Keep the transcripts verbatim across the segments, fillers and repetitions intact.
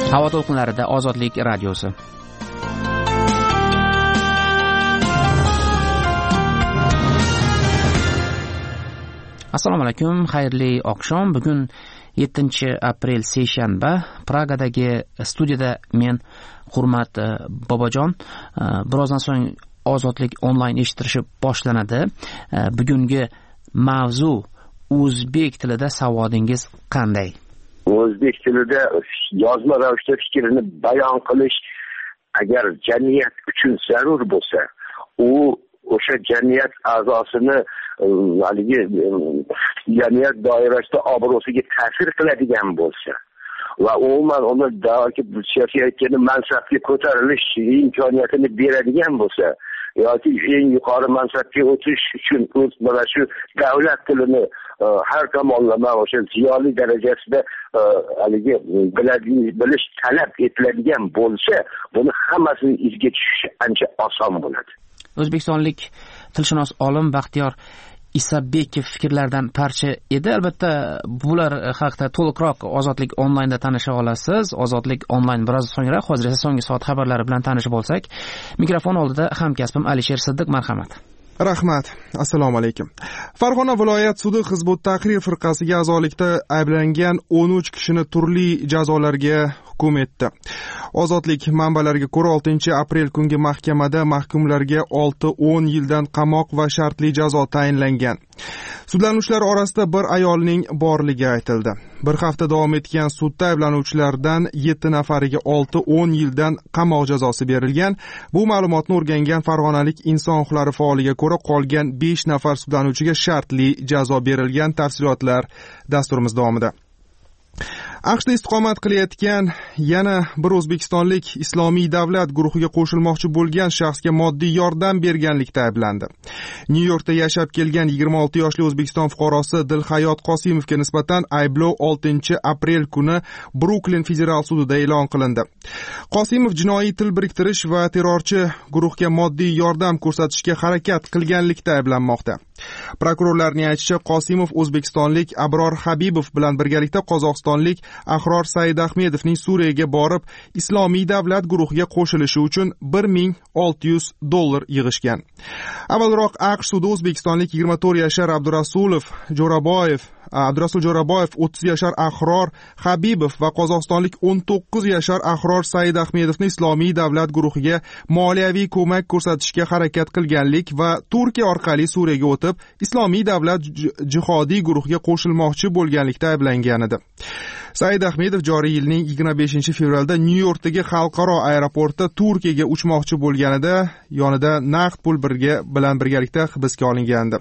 Havo to'lqinlarida Ozodlik radiosi. Assalomu alaykum, xayrli oqshom. Bugun yettinchi aprel seshanba. Pragadagi studiyada men Hurmat Bobojon. Birozdan so'ng Ozodlik onlayn eshittirishi boshlanadi. Bugungi mavzu o'zbek tilida savodingiz qanday? O'zbek tilida yozma ravishda fikrini bayon qilish agar jamiyat uchun zarur bo'lsa, u o'sha jamiyat a'zosini haligi jamiyat doirasida obro'siga ta'sir qiladigan bo'lsa va umuman uni aytgani mansabga ko'tarilish imkoniyatini beradigan bo'lsa yoki eng yuqori mansabga o'tish uchun mana shu davlat tilini har tomonlama o'sha ziyoli darajasida haligi bilish talab etiladigan bo'lsa, buni hammasini izga tushishi ancha oson bo'ladi. O'zbekistonlik tilshunos olim Baxtiyor Isabekov fikrlardan parcha edi. Albatta, bular haqida to'liqroq Ozodlik onlaynda tanisha olasiz. Ozodlik onlayn biroz so'ngroq, hozir esa so'nggi soat xabarlari bilan tanishib olsak. Mikrofon oldida hamkasbim Alisher Siddiq, marhamat. Rahmat. Assalomu alaykum. Farg'ona viloyat sudi Hizbut Tahrir firqasiga a'zolikda ayblangan o'n uch kishini turli jazolarga hukm etdi. Ozodlik manbalariga ko'ra oltinchi aprel kungi mahkamada mahkumlarga olti o'n yildan qamoq va shartli jazo tayinlangan. Sudlanuvchilar orasida bir ayolning borligi aytildi. Bir hafta davom etgan sudda ayblanuvchilardan yetti nafariga olti o'n yildan qamoq jazosi berilgan. Bu ma'lumotni o'rgangan farg'onalik inson huquqlari faoliga ko'ra qolgan besh nafar sudlanuvchiga shartli jazo berilgan. Tafsilotlar dasturimiz davomida. AQShda istiqomat qilayotgan yana bir o'zbekistonlik Islomiy davlat guruhiga qo'shilmoqchi bo'lgan shaxsga moddiy yordam berganlikda ayblandi. Nyu-Yorkda yashab kelgan yigirma olti yoshli O'zbekiston fuqarosi Dilhayot Qosimovga nisbatan ayblov oltinchi aprel kuni Bruklin federal sudida e'lon qilindi. Qosimov jinoiy til biriktirish va terrorchi guruhga moddiy yordam ko'rsatishga harakat qilganlikda ayblanmoqda. Prokurorlarning aytishicha, Qosimov o'zbekistonlik Abror Habibov bilan birgalikda qozog'istonlik Ahror Saidahmedovning Suriyaga borib, Islomiy davlat guruhiga qo'shilishi uchun bir ming olti yuz dollar yig'ishgan. Avvalroq AQSh sudi o'zbekistonlik yigirma to'rt yashar Abdurasulov Jo'raboyev Abdurasul Jo'raboyev, o'ttiz yashar Ahror Habibov va qozog'istonlik o'n to'qqiz yashar Ahror Saidahmedovni Islomiy davlat guruhiga moliyaviy ko'mak ko'rsatishga harakat qilganlik va Turkiya orqali Suriyaga o'tib, Islomiy davlat jihodiy guruhiga qo'shilmoqchi bo'lganlikda ayblangan edi. Saidahmedov joriy yilning yigirma beshinchi fevralda Nyu-Yorkdagi xalqaro aeroportda Turkiyaga uchmoqchi bo'lganida yonida naqd pul birga bilan birgalikda hibsga olingandi.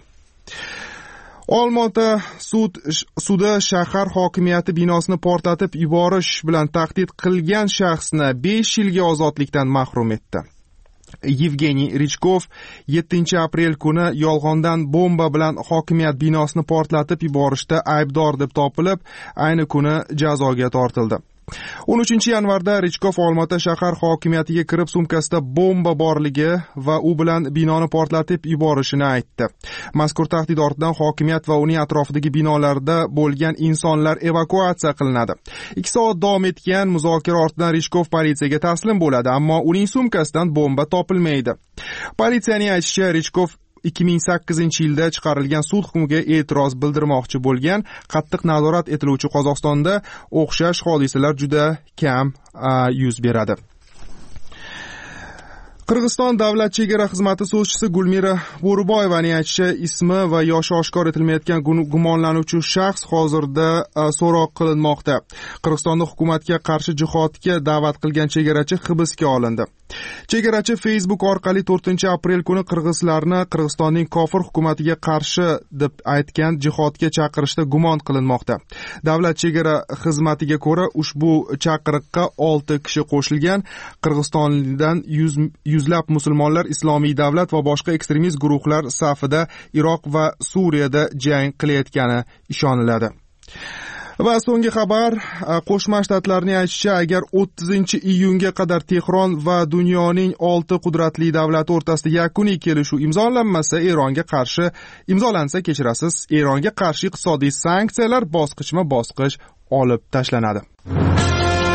Olmaota sud sudi shahar hokimiyati binosini portlatib yuborish bilan tahdid qilgan shaxsni besh yilga ozodlikdan mahrum etdi. Yevgeniy Richkov yettinchi aprel kuni yolg'ondan bomba bilan hokimiyat binosini portlatib yuborishda aybdor deb topilib, ayni kuni jazoga tortildi. o'n uchinchi yanvarda Richkov Olmaota shahar hokimiyatiga kirib sumkasida bomba borligi va u bilan binoni portlatib yuborishini aytdi. Mazkur tahdid ortidan hokimiyat va uning atrofidagi binolarda bo'lgan insonlar evakuatsiya qilinadi. ikki soat davom etgan muzokara ortidan Richkov politsiyaga taslim bo'ladi, ammo uning sumkasidan bomba topilmaydi. Politsiyaning aytishicha, Richkov ikki ming sakkizinchi yilda chiqarilgan sud hukmiga e'tiroz bildirmoqchi bo'lgan. Qattiq nazorat etiluvchi Qozog'istonda o'xshash hodisalar juda kam yuz beradi. Qirg'iziston davlat chegara xizmati so'zchisi Gulmira Bo'riboyevaning aytishicha, ismi va yoshi oshkor etilmayotgan gumonlanuvchi shaxs hozirda so'roq qilinmoqda. Qirg'izistonda hukumatga qarshi jihodga da'vat qilgan chegarachi hibsga olindi. Chegarachi Facebook orqali to'rtinchi aprel kuni qirg'izlarni Qirg'izistonning kofir hukumatiga qarshi deb aytgan jihodga chaqirishda gumon qilinmoqda. Davlat chegara xizmatiga ko'ra, ushbu chaqiriqqa olti kishi qo'shilgan. Qirg'izistondan yuz yuzlab musulmonlar Islomiy davlat va boshqa ekstremist guruhlar safida Iroq va Suriyada jang qilayotgani ishoniladi. Va so'nggi xabar, Qo'shma Shtatlarning aytishicha, agar o'ttizinchi iyunga qadar Tehron va dunyoning olti qudratli davlati o'rtasida yakuniy kelishuv imzolanmasa, Eronga qarshi imzolansa, kechirasiz, Eronga qarshi iqtisodiy sanksiyalar bosqichma-bosqich olib tashlanadi.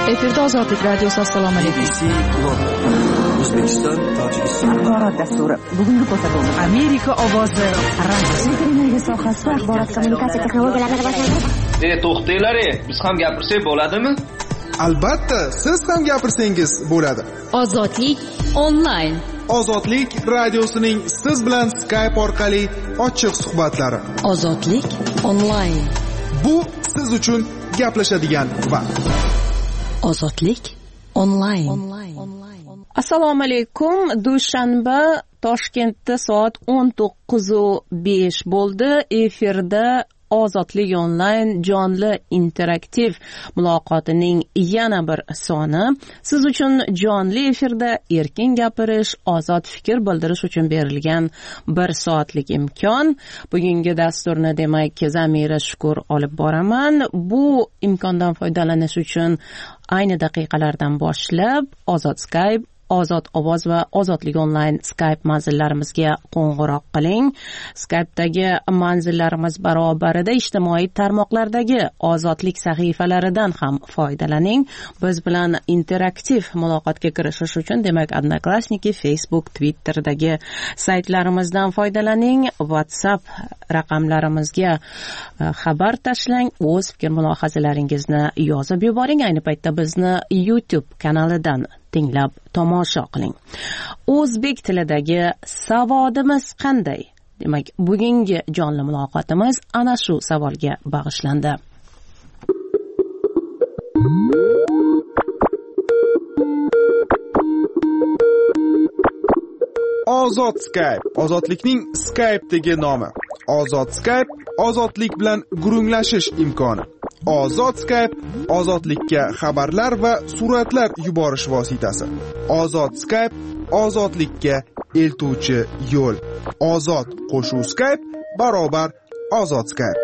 Efirda Ozodlik radiosi. Assalomu alaykum. O'zbekiston, Tojikiston axborot dasturi. Bugungi ko'rsatuv Amerika ovozi radiosi. Elektr sohasi va axborot kommunikatsiya texnologiyalarini rivojlantirish. E, to'xtanglar, biz ham gapirsak bo'ladimi? Albatta, siz ham gapirsangiz bo'ladi. Ozodlik onlayn. Ozodlik radiosining siz bilan Skype orqali ochiq suhbatlari. Ozodlik onlayn. Bu siz uchun gaplashadigan vaqt. Ozodlik onlayn. Assalomu alaykum. Dushanba Toshkentda soat o'n to'qqiz besh bo'ldi. Efirda Ozodlik onlayn jonli interaktiv muloqotining yana bir soni. Siz uchun jonli efirda erkin gapirish, ozod fikr bildirish uchun berilgan bir soatlik imkon. Bugungi dasturni demak Zamira Shukur olib boraman. Bu imkondan foydalanish uchun ayni daqiqalardan boshlab Ozod Skype, Ozod ovoz va Ozodlik onlayn Skype manzillarimizga qo'ng'iroq qiling. Skype'dagi manzillarimiz barobarida ijtimoiy tarmoqlardagi Ozodlik sahifalaridan ham foydalaning. Biz bilan interaktiv muloqotga kirishish uchun demak Odnoklassniki, Facebook, Twitter'dagi saytlarimizdan foydalaning. WhatsApp raqamlarimizga xabar tashlang, o'z fikr mulohazalaringizni yozib yuboring. Ayni paytda bizni YouTube kanalidan tinglab tomosha qiling. O'zbek tilidagi savodimiz qanday? Demak, bugungi jonli muloqotimiz ana shu savolga bag'ishlandi. Ozod Skype, ozodlikning Skype'dagi nomi. Ozod Skype, ozodlik bilan gurunglashish imkoni. Ozod Skype, ozodlikka xabarlar va suratlar yuborish vositasi. Ozod Skype, ozodlikka eltuvchi yo'l. Ozod qo'shuv Skype barobar Ozod Skype.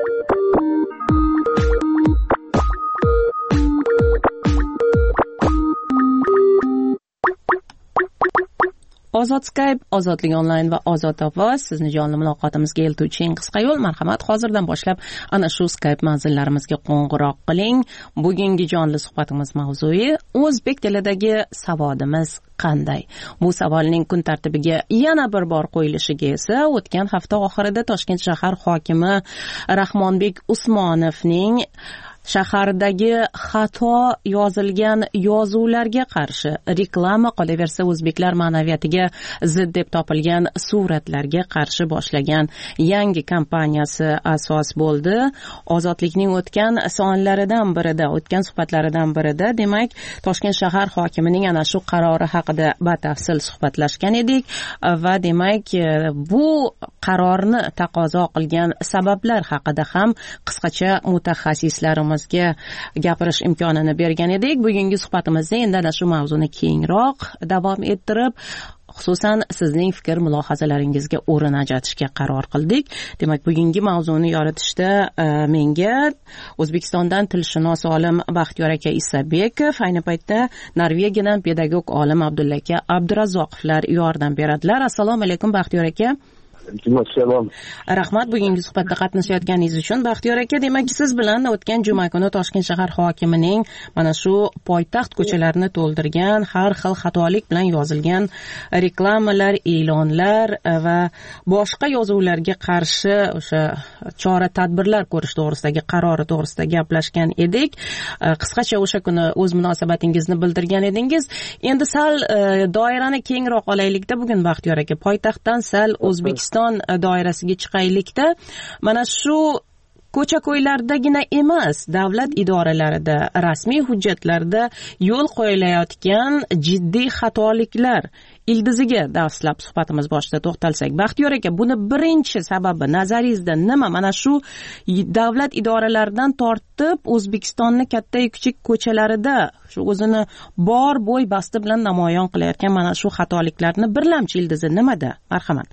Ozod Skype, Ozodlik onlayn va Ozod ovoz sizni jonli muloqotimizga eltuvchi eng qisqa yo'l. Marhamat, hozirdan boshlab ana shu Skype manzillarimizga qo'ng'iroq qiling. Bugungi jonli suhbatimiz mavzui o'zbek tilidagi savodimiz qanday? Bu savolning kun tartibiga yana bir bor qo'yilishiga esa o'tgan hafta oxirida Toshkent shahar hokimi Rahmonbek Usmonovning shahardagi xato yozilgan yozuvlarga qarshi reklama qolaversa o'zbeklar ma'naviyatiga zid deb topilgan suratlarga qarshi boshlagan yangi kampaniyasi asos bo'ldi. Ozodlikning o'tgan sonlaridan birida, o'tgan suhbatlaridan birida demak Toshkent shahar hokimining ana shu qarori haqida batafsil suhbatlashgan edik va demak bu qarorni taqozo qilgan sabablar haqida ham qisqacha mutaxassislarimiz gapirish imkonini bergan edik. Bugungi suhbatimizda endi ana shu mavzuni kengroq davom ettirib, xususan sizning fikr mulohazalaringizga o'rin ajratishga qaror qildik. Demak, bugungi mavzuni yoritishda e, menga O'zbekistondan tilshunos olim Baxtiyor aka Isabekov, ayni paytda Norvegiyadan pedagog olim Abdulla aka Abdurazzoqovlar yordam beradilar. Assalomu alaykum Baxtiyor aka. Assalom. Rahmat bugungi suhbatda qatnashayotganingiz uchun. Baxtiyor aka, demak siz bilan o'tgan juma kuni Toshkent shahar hokimining mana shu poytaxt ko'chalarini to'ldirgan har xil xatolik bilan yozilgan reklamalar, e'lonlar va boshqa yozuvlarga qarshi o'sha chora-tadbirlar ko'rish to'g'risidagi qarori to'g'risida gaplashgan edik. Qisqacha o'sha kuni o'z munosabatingizni bildirgan edingiz. Endi sal doirani kengroq olaylikda bugun Baxtiyor aka, poytaxtdan sal O'zbekiston doirasiga chiqaylikda, mana shu ko'cha-ko'ylardagina emas, davlat idoralarida, rasmiy hujjatlarda yo'l qo'yilayotgan jiddiy xatoliklar ildiziga dastlab suhbatimiz boshida to'xtalsak. Baxtiyor aka, buni birinchi sababi nazaringizda nima? Mana shu davlat idoralaridan tortib O'zbekistonni katta-yu kichik ko'chalarida shu o'zini bor bo'y basti bilan namoyon qilayotgan mana shu xatoliklarni birlamchi ildizi nimada? Marhamat.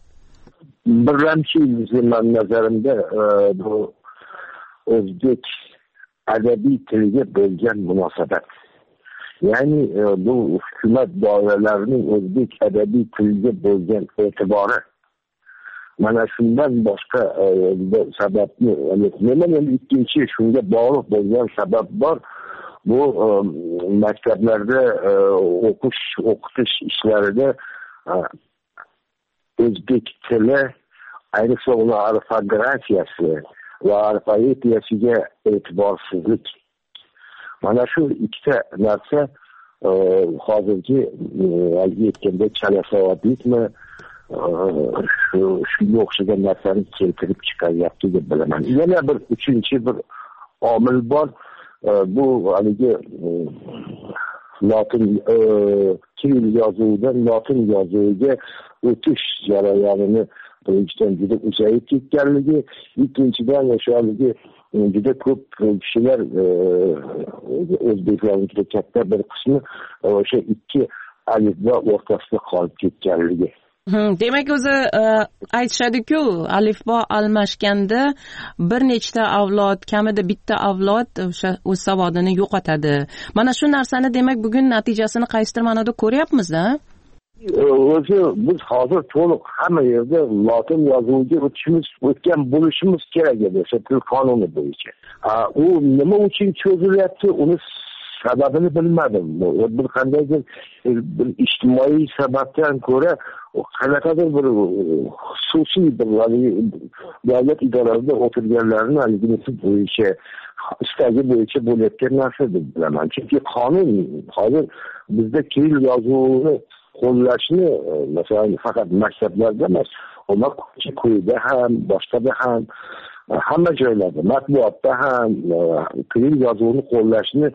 Birlamchi ildizi men nazarimda bu o'zbek adabiy tiliga bo'lgan munosabat. Ya'ni bu hukumat doiralarining o'zbek adabiy tiliga bo'lgan e'tibori. Mana shundan boshqa sababni, men endi ikkinchi shunga bog'liq bo'lgan sabab bor. bu maktablarda o'qish o'qitish ishlarida o'zbek tili, ayniqsa uni ortografiyasi va alfabetiyasiga e'tiborsizlik. Mana shu ikkita narsa hozirgi aytganda chala savodlikmi shu shunga o'xshagan narsani keltirib chiqaryapti deb bilaman. Yana bir uchinchi bir omil bor. Bu haligi lotin kiril yozuvidan lotin yozuviga o'tish jarayonini birinchidan juda uzayib ketganligi, ikkinchidan o'sha haligi juda ko'p kishilar o'zbeklarning juda katta bir qismi o'sha ikki alifbo o'rtasida qolib ketganligi. Demak, o'zi aytishadi-ku, alifbo almashganda bir nechta avlod, kamida bitta avlod o'sha o'z savodini yo'qotadi. Mana shu narsani demak bugun natijasini qaysidir ma'noda ko'ryapmiz-da? O'zi biz hozir to'liq hamma yerda lotin yozuviga o'tishimiz, o'tgan bo'lishimiz kerak edi o'sha til qonuni bo'yicha. U nima uchun cho'zilyapti, uni sababini bilmadim. Bir qandaydir bir ijtimoiy sababdan ko'ra qanaqadir bir xususiy bir davlat idoralarida o'tirganlarni haligisi bo'yicha istagi bo'yicha bo'layotgan narsa deb bilaman. Chunki qonun hozir bizda kiril yozuvini qo'llashni masalan faqat maktablarda emas, uni ko'yda ham, boshqada ham, hamma joylarda, matbuotda ham kiril yozuvini qo'llashni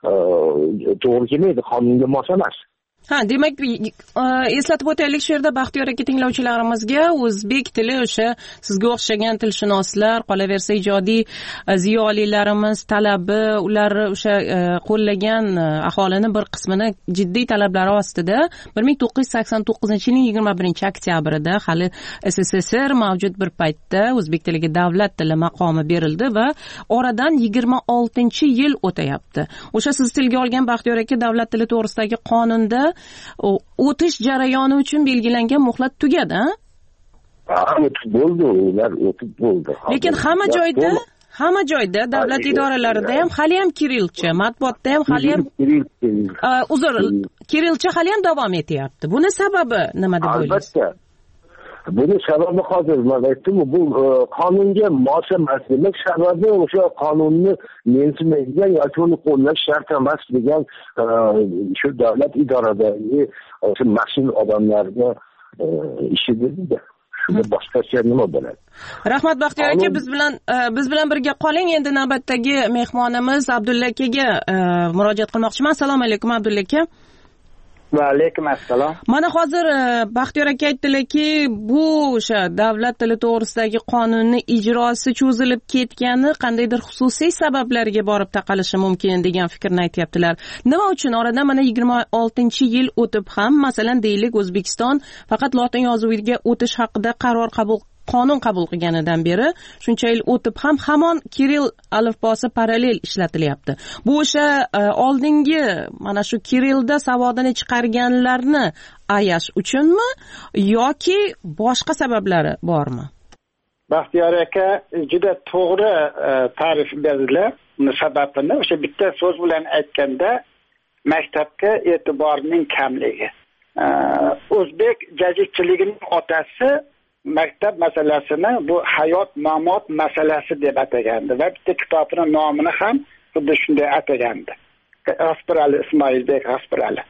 to'g'ri kelmaydi, qonunga mos emas. Ha, demak, eslatib o'taylik shu yerda Baxtiyor aka tinglovchilarimizga o'zbek tili o'sha sizga o'xshagan tilshunoslar, qolaversa ijodiy ziyolilarimiz talabi, ular o'sha qo'llagan aholini bir qismini jiddiy talablari ostida bir ming to'qqiz yuz sakson to'qqizinchi yilning yigirma birinchi oktyabrida hali S S S R mavjud bir paytda o'zbek tiliga davlat tili maqomi berildi va oradan yigirma oltinchi yil o'tayapti. O'sha siz tilga olgan Baxtiyor aka davlat tili to'g'risidagi qonunda o'tish jarayoni uchun belgilangan muhlat tugadi, ha? O'tib bo'ldi, ular o'tib bo'ldi. Lekin hamma joyda, hamma joyda davlat idoralarida ham hali ham kirilcha, matbuotda ham hali ham uzr, kirilcha hali ham davom etyapti. Buni sababi nima deb o'ylaysiz? Albatta. Buni sababi hozir men aytdim, bu qonunga mos emas. Demak, sababi o'sha qonunni mensimaydigan yoki uni qo'llash shart emas degan shu davlat idoradagi o'sha mas'ul odamlarga ishi dedi. Shunda boshqacha nima bo'ladi? Rahmat Baxtiyor aka, biz bilan biz bilan birga qoling. Endi navbatdagi mehmonimiz Abdulla akaga murojaat qilmoqchiman. Assalomu alaykum Abdulla aka. Va alaykum assalom. Mana hozir Baxtiyor aka aytdilarki, bu o'sha davlat tili to'g'risidagi qonunning ijrosi cho'zilib ketgani qandaydir xususiy sabablarga borib taqalishi mumkin degan fikrni aytyaptilar. Nima uchun oradan mana yigirma oltinchi yil o'tib ham, masalan deylik, O'zbekiston faqat lotin yozuviga o'tish haqida qaror qabul qonun qabul qilganidan beri shuncha yil o'tib ham hamon kiril alifbosi parallel ishlatilyapti. Bu o'sha oldingi mana shu kirilda savodini chiqarganlarni ayash uchunmi yoki boshqa sabablari bormi? Baxtiyor aka juda to'g'ri ta'rif berdilar. Uni sababini o'sha bitta so'z bilan aytganda maktabga e'tiborning kamligi. O'zbek jajitchiligining otasi maktab masalasini bu hayot mamot masalasi deb atagandi va bitta kitobning nomini ham xuddi shunday atagandi. G'afirali Ismoilbek G'afirali.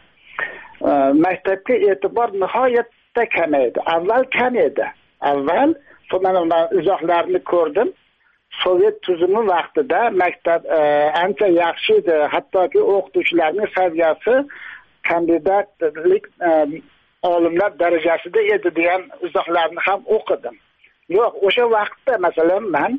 Maktabga e'tibor nihoyatda kam edi. Avval kam edi. Avval men izohlarni ko'rdim. Sovet tuzumi vaqtida maktab ancha yaxshi edi. Hattoki o'qituvchilarning saviyasi kandidatlik olimlar darajasida edi degan izohlarni ham o'qidim. Yo'q, o'sha vaqtda masalan men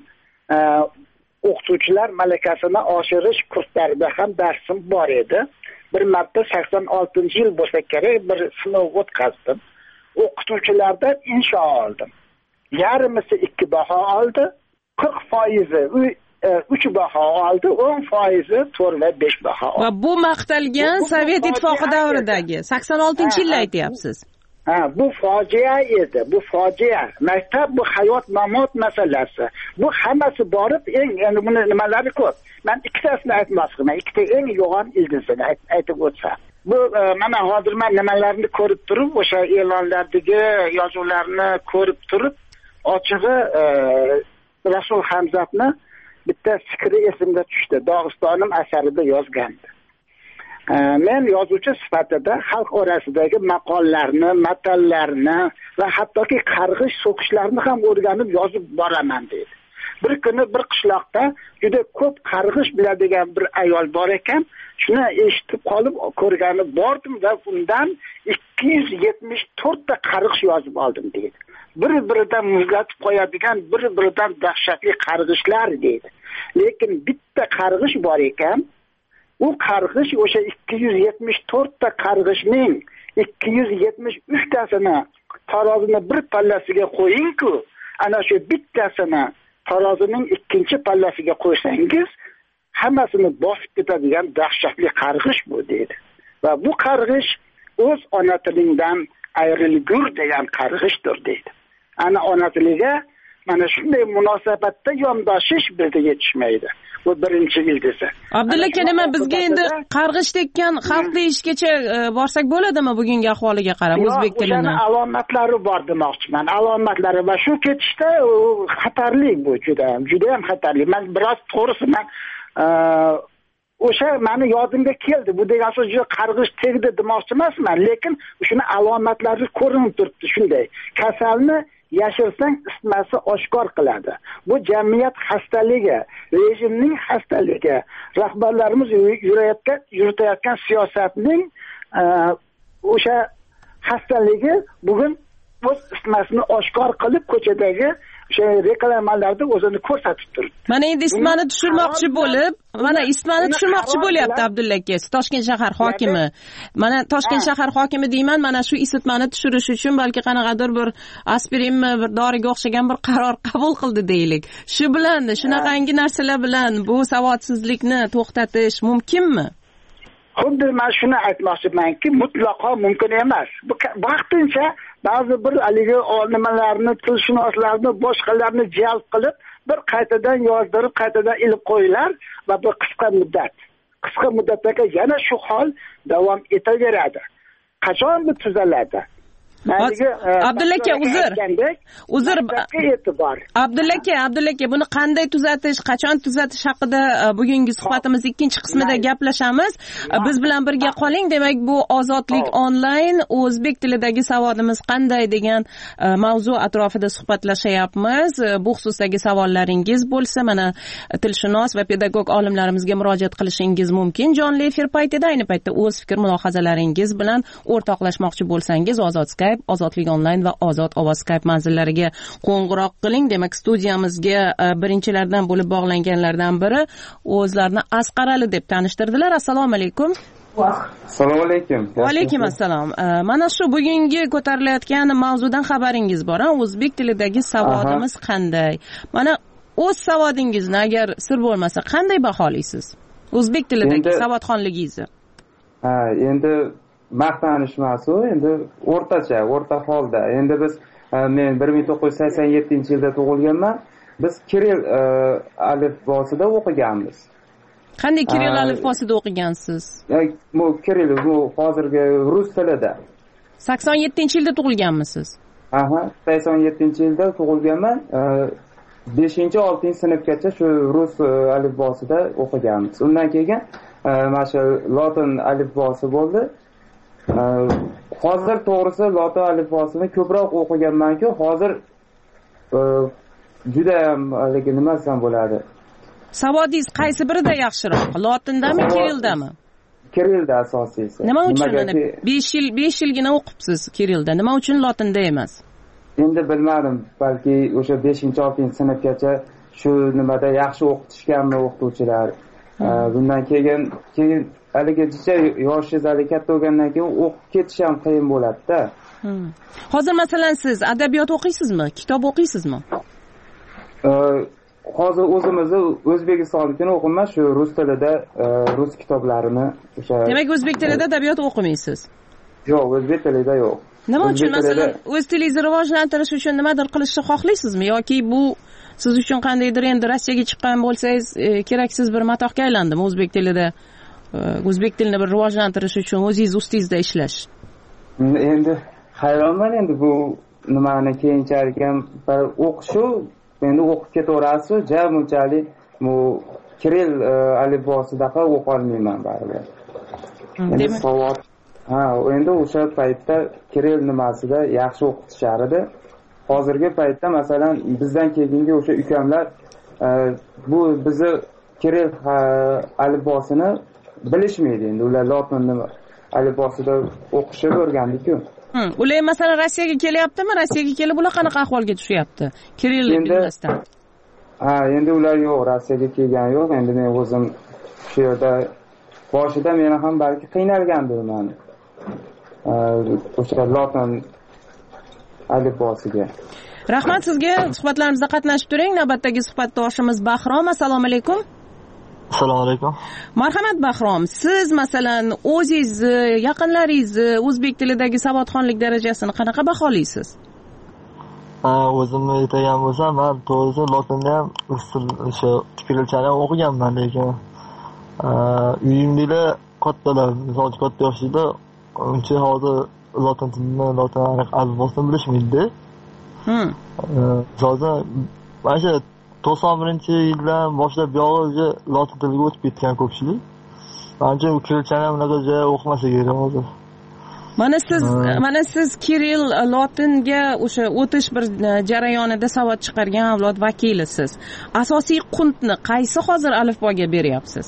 o'qituvchilar malakasini oshirish kurslarida ham darsim bor edi. Bir marta sakson oltinchi yil bo'lsa kerak bir sinov o'tkazdim. O'qituvchilardan insho oldim. Yarmisi ikki baho oldi, qirq foizi uch baho oldi, o'n foizi to'rt va besh baho oldi. Va bu maqtalgan Sovet ittifoqi davridagi sakson oltinchi yilni aytyapsiz. Ha, bu fojia edi, bu fojia. Maktab bu hayot mamot masalasi. Bu hammasi borib eng endi buni nimalari ko'p. Men ikkitasini aytmoqchiman. Ikkita eng yo'g'on ildizini aytib o'tsam. Bu mana hozir men nimalarni ko'rib turib, o'sha e'lonlardagi yozuvlarni ko'rib turib, ochig'i Rasul Hamzatni bitta fikri esimga tushdi. Dog'istonim asarida yozgandi. Men yozuvchi sifatida xalq orasidagi maqollarni, matallarni va hattoki qarg'ish so'kishlarni ham o'rganib yozib boraman dedi. Bir kuni bir qishloqda juda ko'p qarg'ish biladigan bir ayol bor ekan. Shuni eshitib qolib ko'rgani bordim va undan ikki yuz yetmish to'rt ta qarg'ish yozib oldim dedi. Bir-biridan muzlatib qo'yadigan, bir-biridan dahshatli qarg'ishlar dedi. Lekin bitta qarg'ish bor ekan, u qarg'ish o'sha ikki yuz yetmish to'rt ta qarg'ishning ikki yuz yetmish uch tasini tarozini bir pallasiga qo'ying-ku, ana shu bittasini tarozining ikkinchi pallasiga qo'ysangiz, hammasini bosib ketadigan dahshatli qarg'ish bu dedi. Va bu qarg'ish o'z ona tilingdan ayrilgur degan qarg'ishdir dedi. Ana ona tiliga mana shunday munosabatda yondashish bizda yetishmaydi. Bu birinchi ildizi. Abdulla aka, nima bizga endi qarg'ish tekkan xalq deyishgacha borsak bo'ladimi bugungi ahvoliga qarab o'zbek tilini? O'sha alomatlari bor demoqchiman. Alomatlari va shu ketishda xatarli bu, juda ham, juda ham xatarli. Men biroz to'g'risi men o'sha meni yodimga keldi. Bu degan so'z juda qarg'ish tegdi demoqchi emasman, lekin shuni alomatlari ko'rinib turibdi shunday. Kasalni yashirsang isitmasi oshkor qiladi. Bu jamiyat xastaligi, rejimning xastaligi, rahbarlarimiz yurayotgan yuritayotgan siyosatning o'sha xastaligi bugun o'z isitmasini oshkor qilib ko'chadagi o'sha reklamalarda o'zini ko'rsatib turibdi. Mana endi isitmani tushirmoqchi bo'lib, mana isitmani tushirmoqchi bo'lyapti Abdulla aka, Toshkent shahar hokimi. Mana Toshkent shahar hokimi deyman, mana shu isitmani tushirish uchun balki qanaqadir bir aspirinmi, bir doriga o'xshagan bir qaror qabul qildi deylik. Shu bilan, shunaqangi narsalar bilan bu savodsizlikni to'xtatish mumkinmi? Xuddi men shuni aytmoqchimanki, mutlaqo mumkin emas. Bu vaqtincha ba'zi bir haligi nimalarni, tilshunoslarni, boshqalarni jalb qilib, bir qaytadan yozdirib, qaytadan ilib qo'ylar va bir qisqa muddat. Qisqa muddatda yana shu hol davom etaveradi. Qachon bu tuzaladi? Abdulla aka, uzr. Uzr. Abdulla aka, Abdulla aka, buni qanday tuzatish, qachon tuzatish haqida bugungi suhbatimiz ikkinchi qismida gaplashamiz. Biz bilan birga qoling. Demak, bu ozodlik onlayn, o'zbek tilidagi savodimiz qanday degan mavzu atrofida suhbatlashayapmiz. Bu xususdagi savollaringiz bo'lsa, mana tilshunos va pedagog olimlarimizga murojaat qilishingiz mumkin. Jonli efir paytida ayni paytda o'z fikr mulohazalaringiz bilan o'rtoqlashmoqchi bo'lsangiz, ozod Skype, ozodlik onlayn va ozod ovoz Skype manzillariga qo'ng'iroq qiling. Demak, studiyamizga birinchilardan bo'lib bog'langanlardan biri o'zlarini Asqar Ali deb tanishtirdilar. Assalomu alaykum. Assalomu alaykum. Va alaykum assalom. Mana shu bugungi ko'tarilayotgan mavzudan xabaringiz bor, o'zbek tilidagi savodimiz qanday? Mana o'z savodingizni agar sir bo'lmasa qanday baholaysiz? O'zbek tilidagi savodxonligingizni. Ha, endi maqtanish emas u, endi o'rtacha, o'rta holda. Endi biz men bir ming to'qqiz yuz sakson yettinchi yilda tug'ilganman. Biz Kiril alifbosida o'qiganmiz. Qanday Kiril alifbosida o'qigansiz? Bu Kiril, bu hozirgi rus tilida. sakson yettinchi yilda tug'ilganmisiz? Aha, sakson yettinchi yilda tug'ilganman. beshinchi oltinchi sinfgacha shu rus alifbosida o'qiganmiz. Undan keyin mana shu lotin alifbosi bo'ldi. Hozir to'g'risi lotin alifbosini ko'proq o'qiganman-ku, hozir juda ham lekin nima desam bo'ladi? Savodingiz qaysi birida yaxshiroq? Lotindami, Kirildami? Kirilda asosiysi. Nima uchun mana besh yil besh yilgina o'qibsiz Kirilda? Nima uchun lotinda emas? Endi bilmadim, balki o'sha beshinchi oltinchi sinfgacha shu nimada yaxshi o'qitishganmi o'qituvchilar. Bundan keyin keyin haligacha yoshingiz hali katta bo'lgandan keyin o'qib ketish ham qiyin bo'ladi-da. Hozir masalan siz adabiyot o'qiysizmi? Kitob o'qiysizmi? Hozir o'zimizni O'zbekistonlikini o'qiman, shu rus tilida rus kitoblarini o'sha. Demak, o'zbek tilida adabiyot o'qimaysiz? Yo'q, o'zbek tilida yo'q. nima uchun masalan o'z tilingizni rivojlantirish uchun nimadir qilishni xohlaysizmi yoki bu siz uchun qandaydir endi Rossiyaga chiqqan bo'lsangiz keraksiz bir matohga aylandimi o'zbek tilida o'zbek tilini bir rivojlantirish uchun o'zingiz ustingizda ishlash? Endi hayronman endi bu nimani keyinchalik ham o'qishu endi o'qib ketaverasiz ja bunchalik bu Kiril alifbosidaqa o'qolmayman baribir. Endi savod ha endi o'sha paytda Kiril nimasida yaxshi o'qitishardi edi. Hozirgi paytda masalan bizdan keyingi o'sha ukamlar bu bizni Kiril alifbosini bilishmaydi endi ular lotin alifbosida o'qishib o'rgandik-ku. Ular masalan Rossiyaga kelyaptimi? Rossiyaga kelib ular qanaqa ahvolga tushyapti? Kirillni bilmasdan. Ha, endi ular yo'q, Rossiyaga kelgan yo'q. Endi men o'zim shu yerda boshida meni ham balki qiynalgandirman. O'sha lotin alifbosiga. Rahmat sizga, suhbatlarimizda qatnashib turing. Navbatdagi suhbatdoshimiz Bahrom. Assalomu alaykum. Assalomu alaykum. Marhamat Bahrom, siz masalan o'zingizni, yaqinlaringizni o'zbek tilidagi savodxonlik darajasini qanaqa baholaysiz? Ha, o'zimni aytgan bo'lsam, men to'g'risi lotinda ham o'sha Kirilchani o'qiganman, lekin uyimdagilar kattalar, misol uchun katta yoshlarda uncha hozir lotin tilini, lotin alifbosini bilishmaydi. Hmm. Hozir mana shu to'qson birinchi yildan boshlab buyog'i lotin tiliga o'tib ketgan ko'pchilik. Menimcha Kirilchani ham unaqa joy o'qimasa kerak hozir. Mana siz mana siz Kiril lotinga o'sha o'tish bir jarayonida savod chiqargan avlod vakilisiz. Asosiy quntni qaysi hozir alifboga beryapsiz?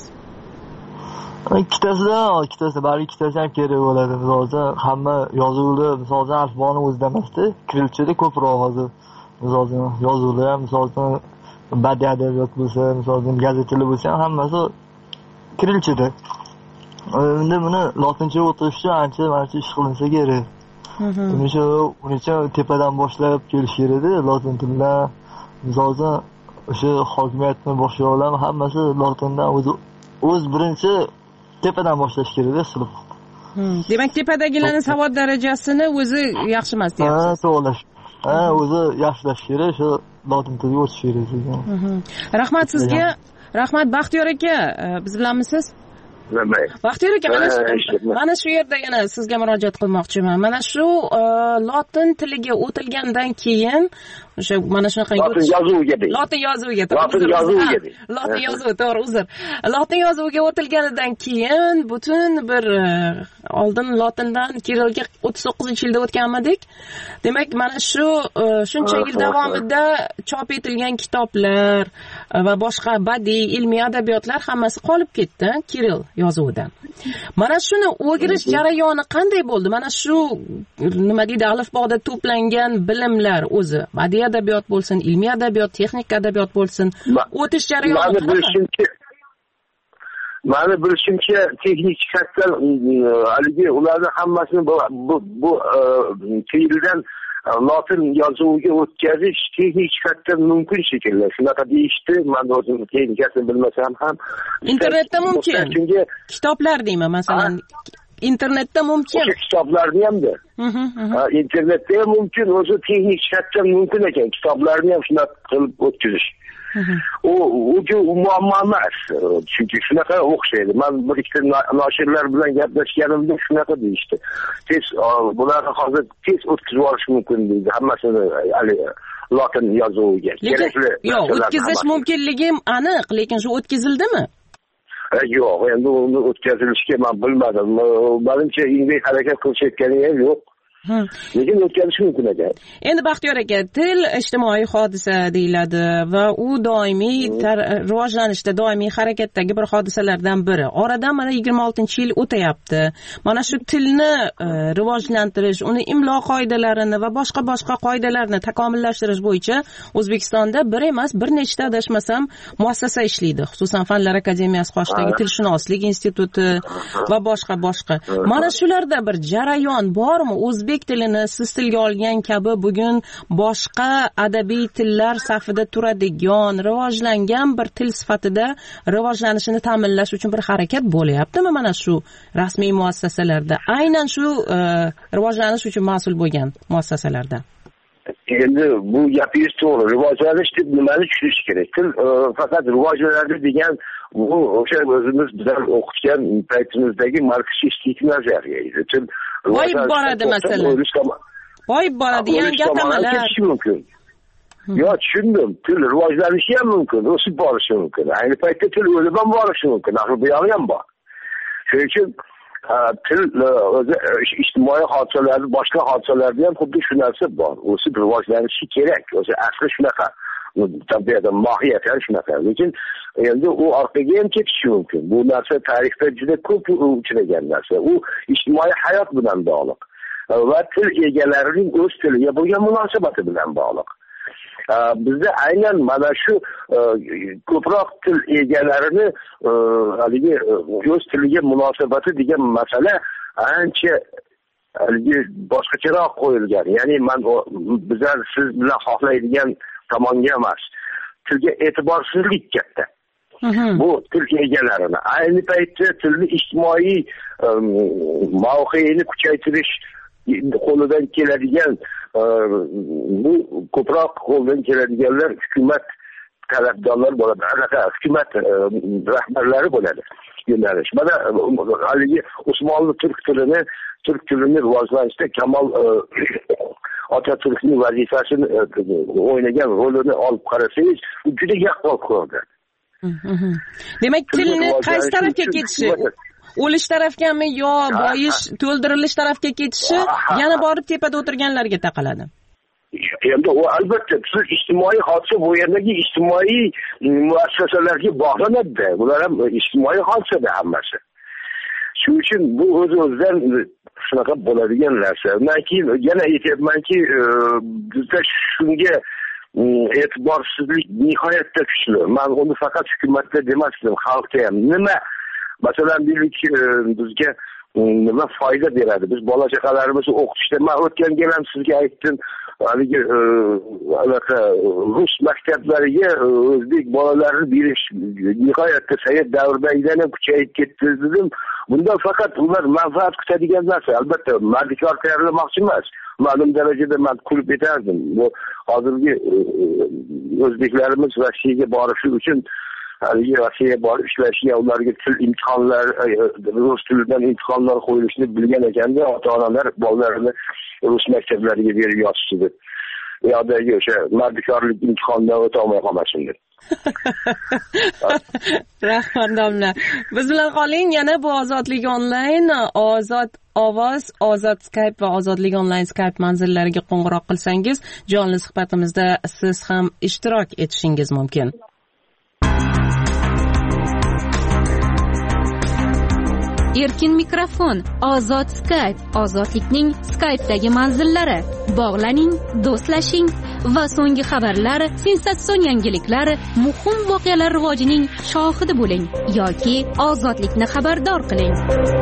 Ikkitasidan, ikkitasi, bari ikkitasi ham kerak bo'ladi. Hozir hamma yozuvlar, masalan, alifboni o'zida emasda, Kirilchada ko'proq hozir. Masalan, yozuvlar ham, masalan, badiiy adabiyot bo'lsa, masalan, gazetalar bo'lsa ham hammasi Kirilchada. Endi buni lotinchaga o'tirishda ancha mancha ish qilinsa kerak. Buni shu unincha tepadan boshlab kelish kerak edi, lotin tilidan. Masalan, o'sha hokimiyatni boshlovchilar hammasi lotindan o'zi o'z birinchi tepadan boshlash kerak edi, sinf. Demak, tepadagilarning savod darajasini o'zi yaxshi emas deyapsiz. Ha, to'g'ri. Ha, o'zi yaxshilash kerak, shu lotin tiliga o'tish kerak ekan. Rahmat sizga. Rahmat Baxtiyor aka, biz bilanmisiz? Baxtiyor aka, mana shu mana shu yerda yana sizga murojaat qilmoqchiman. Mana shu lotin tiliga o'tilgandan keyin o'sha mana shunaqa lotin yozuviga lotin yozuviga lotin yozuviga lotin yozuvi to'g'ri uzr lotin yozuviga o'tilganidan keyin butun bir oldin lotindan Kirilga o'ttiz to'qqizinchi yilda o'tganmidik. Demak, mana shu shuncha yil davomida chop etilgan kitoblar va boshqa badiiy ilmiy adabiyotlar hammasi qolib ketdi Kiril yozuvidan. Mana shuni o'girish jarayoni qanday bo'ldi? Mana shu nima deydi, alifboda to'plangan bilimlar o'zi, badiiy adabiyot bo'lsin, ilmiy adabiyot, texnik adabiyot bo'lsin, o'tish jarayoni mani bilishimcha mani bilishimcha texnik jihatdan haligi ularni hammasini bu bu Kirildan lotin yozuviga o'tkazish texnik jihatdan mumkin shekilli. Shunaqa deyishdi. Men o'zim texnikasini bilmasam ham internetda mumkin. Kitoblar deyman, masalan, internetda mumkin. O'sha kitoblarni hamda. Internetda ham mumkin, o'zi texnik jihatdan mumkin ekan. Kitoblarni ham shunaqa qilib o'tkazish. U u muammo emas. Chunki shunaqa o'xshaydi. Men bir ikkita noshirlar bilan gaplashganimda shunaqa deyishdi. Tez bularni hozir tez o'tkazib yuborish mumkin deydi. Hammasini lotin yozuviga. Kerakli. Yo'q, o'tkazish mumkinligi aniq, lekin shu o'tkazildimi? Yo'q, endi uni o'tkazilishga men bilmadim. Menimcha inglik harakat qilishayotgani ham yo'q. Lekin o'tkazish mumkin ekan. Endi Baxtiyor aka, til ijtimoiy hodisa deyiladi va u doimiy rivojlanishda, doimiy harakatdagi bir hodisalardan biri. Oradan mana yigirma oltinchi yil o'tayapti. Mana shu tilni rivojlantirish, uni imlo qoidalarini va boshqa boshqa qoidalarni takomillashtirish bo'yicha O'zbekistonda bir emas, bir nechta adashmasam muassasa ishlaydi. Xususan Fanlar akademiyasi qoshidagi Tilshunoslik instituti va boshqa boshqa. Mana shularda bir jarayon bormi? O'zbek o'zbek tilini siz tilga olgan kabi bugun boshqa adabiy tillar safida turadigan rivojlangan bir til sifatida rivojlanishini ta'minlash uchun bir harakat bo'lyaptimi mana shu rasmiy muassasalarda, aynan shu e, rivojlanish uchun mas'ul bo'lgan muassasalarda? Endi bu gapingiz to'g'ri. Rivojlanish deb nimani tushunish kerak? Til e, faqat rivojlanadi degan bu o'sha o'zimiz bilan o'qitgan paytimizdagi marksistik nazariya edi. Til boyib boradi masalan. Boyib boradi, yangi atamalar mumkin. Yo, tushundim. Til rivojlanishi ham mumkin, o'sib borishi mumkin. Ayni paytda til o'lib ham borishi mumkin. Axir bu ham bor. Shuning uchun til o'zi ijtimoiy hodisalarda, boshqa hodisalarda ham xuddi shu narsa bor. O'sib rivojlanishi kerak. O'zi asli shunaqa. Tabiatan mohiyatan shunaqa. Lekin endi u orqaga ham ketishi mumkin. Bu narsa tarixda juda ko'p uchragan narsa. U ijtimoiy hayot bilan bog'liq va til egalarining o'z tiliga bo'lgan munosabati bilan bog'liq. Bizda aynan mana shu ko'proq til egalarini haligi o'z tiliga munosabati degan masala ancha haligi boshqacharoq qo'yilgan. Ya'ni men bizlar siz bilan xohlaydigan tomonga emas. Tilga e'tiborsizlik katta. Bu til egalarini ayni paytda tilni ijtimoiy mavqeini kuchaytirish qo'lidan keladigan bu ko'proq qo'ldan keladiganlar hukumat talabdorlar bo'ladi, anaqa hukumat rahbarlari bo'ladi yo'nalish. Mana haligi Usmonli turk tilini turk tilini rivojlantirishda Kamol Otaturkning vazifasini o'ynagan rolini olib qarasangiz, u juda yaqqol ko'rdi. Demak, tilni qaysi tarafga ketishi, o'lish tarafgami yo boyish, to'ldirilish tarafga ketishi yana borib tepada o'tirganlarga taqaladi. Endi u albatta siz ijtimoiy hodisa bu yerdagi ijtimoiy muassasalarga bog'lanadi. Bular ham ijtimoiy hodisada hammasi. Shuning uchun bu o'z-o'zidan shunaqa bo'ladigan narsa. Undan keyin yana aytyapmanki, bizda shunga e'tiborsizlik nihoyatda kuchli. Men uni faqat hukumatda demasdim, xalqda ham. Nima? Masalan, deylik, bizga nima foyda beradi? Biz bola chaqalarimizni o'qitishda, men o'tgan gal ham sizga aytdim, haligi anaqa rus maktablariga o'zbek bolalarini berish nihoyatda sovet davridagidan ham kuchayib ketdi dedim. Bundan faqat ular manfaat kutadigan narsa. Albatta, mardikor tayyorlamoqchi emas. Ma'lum darajada men kulib etardim. Bu hozirgi o'zbeklarimiz Rossiyaga borishi uchun haligi Rossiyaga borib ishlashiga ularga til imtihonlar, rus tilidan imtihonlar qo'yilishini bilgan ekanda, ota-onalar bolalarini rus maktablariga berib yotishdi. Yo'dagi o'sha mardikorlik imtihonidan o'ta olmay qolmasin deb. Rahmat domla. Biz bilan qoling, yana bu Ozodlik onlayn, Ozod ovoz, Ozod Skype va Ozodlik onlayn Skype manzillariga qo'ng'iroq qilsangiz, jonli suhbatimizda siz ham ishtirok etishingiz mumkin. Erkin mikrofon, Ozod Skype, Ozodlikning Skype'dagi manzillari. Bog'laning, do'stlashing va so'nggi xabarlar, sensatsion yangiliklar, muhim voqealar rivojining shohidi bo'ling yoki Ozodlikni xabardor qiling.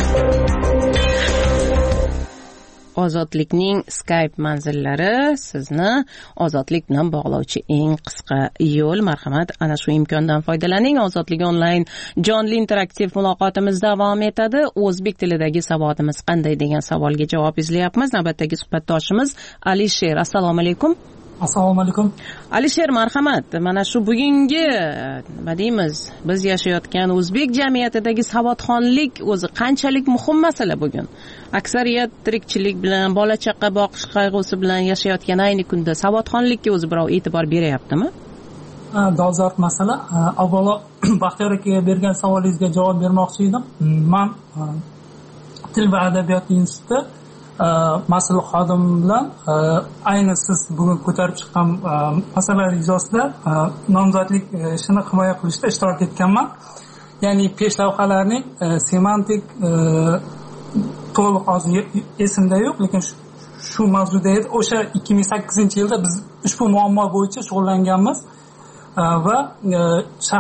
Ozodlikning Skype manzillari sizni ozodlik bilan bog'lovchi eng qisqa yo'l. Marhamat, ana shu imkondan foydalaning. Ozodlik onlayn jonli interaktiv muloqotimiz davom etadi. O'zbek tilidagi savodimiz qanday degan savolga javob izlayapmiz. Navbatdagi suhbatdoshimiz Alisher. Assalomu alaykum. Assalomu alaykum. Alisher, marhamat. Mana shu bugungi nima deymiz, biz yashayotgan o'zbek jamiyatidagi savodxonlik o'zi qanchalik muhim masala bugun. Aksariyat tirikchilik bilan, bola chaqa boqish qayg'usi bilan yashayotgan ayni kunda savodxonlikka o'zi birov e'tibor beryaptimi? Dolzarb masala. Avvalo Baxtiyor akaga bergan savolingizga javob bermoqchi edim. Men Til va adabiyot instituti mas'ul xodim bilan ayni siz bugun ko'tarib chiqqan masalalar yuzasidan nomzodlik ishini himoya qilishda ishtirok etganman. Ya'ni peshlavhalarning semantik to'liq hozir esimda yo'q, lekin shu mavzuda edi. O'sha ikki ming sakkizinchi yilda biz ushbu muammo bo'yicha shug'ullanganmiz va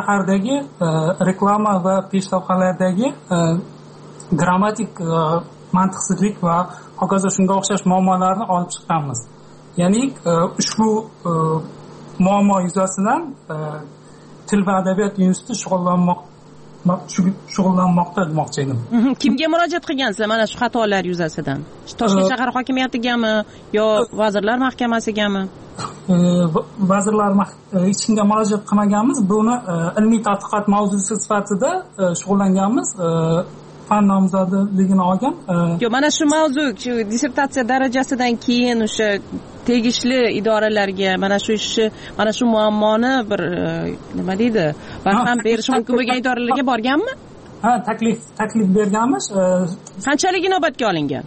shahardagi reklama va peshlavhalardagi grammatik mantiqsizlik va hokazo shunga o'xshash muammolarni olib chiqqanmiz. Ya'ni ushbu muammo yuzasidan til va adabiyot instituti shug'ullanmoqda shug'ullanmoqda demoqchi edim. Kimga murojaat qilgansizlar mana shu xatolar yuzasidan? Toshkent shahar hokimiyatigami yo vazirlar mahkamasigami? Vazirlar hech kimga murojaat qilmaganmiz. Buni ilmiy tadqiqot mavzusi sifatida shug'ullanganmiz. Fan nomzodligini olgan. Yo, mana shu mavzu, shu dissertatsiya darajasidan keyin o'sha tegishli idoralarga mana shu ishni, mana shu muammoni bir nima deydi, barham berish mumkin bo'lgan idoralarga borganmi? Ha, taklif taklif berganmiz. Qanchalik inobatga olingan?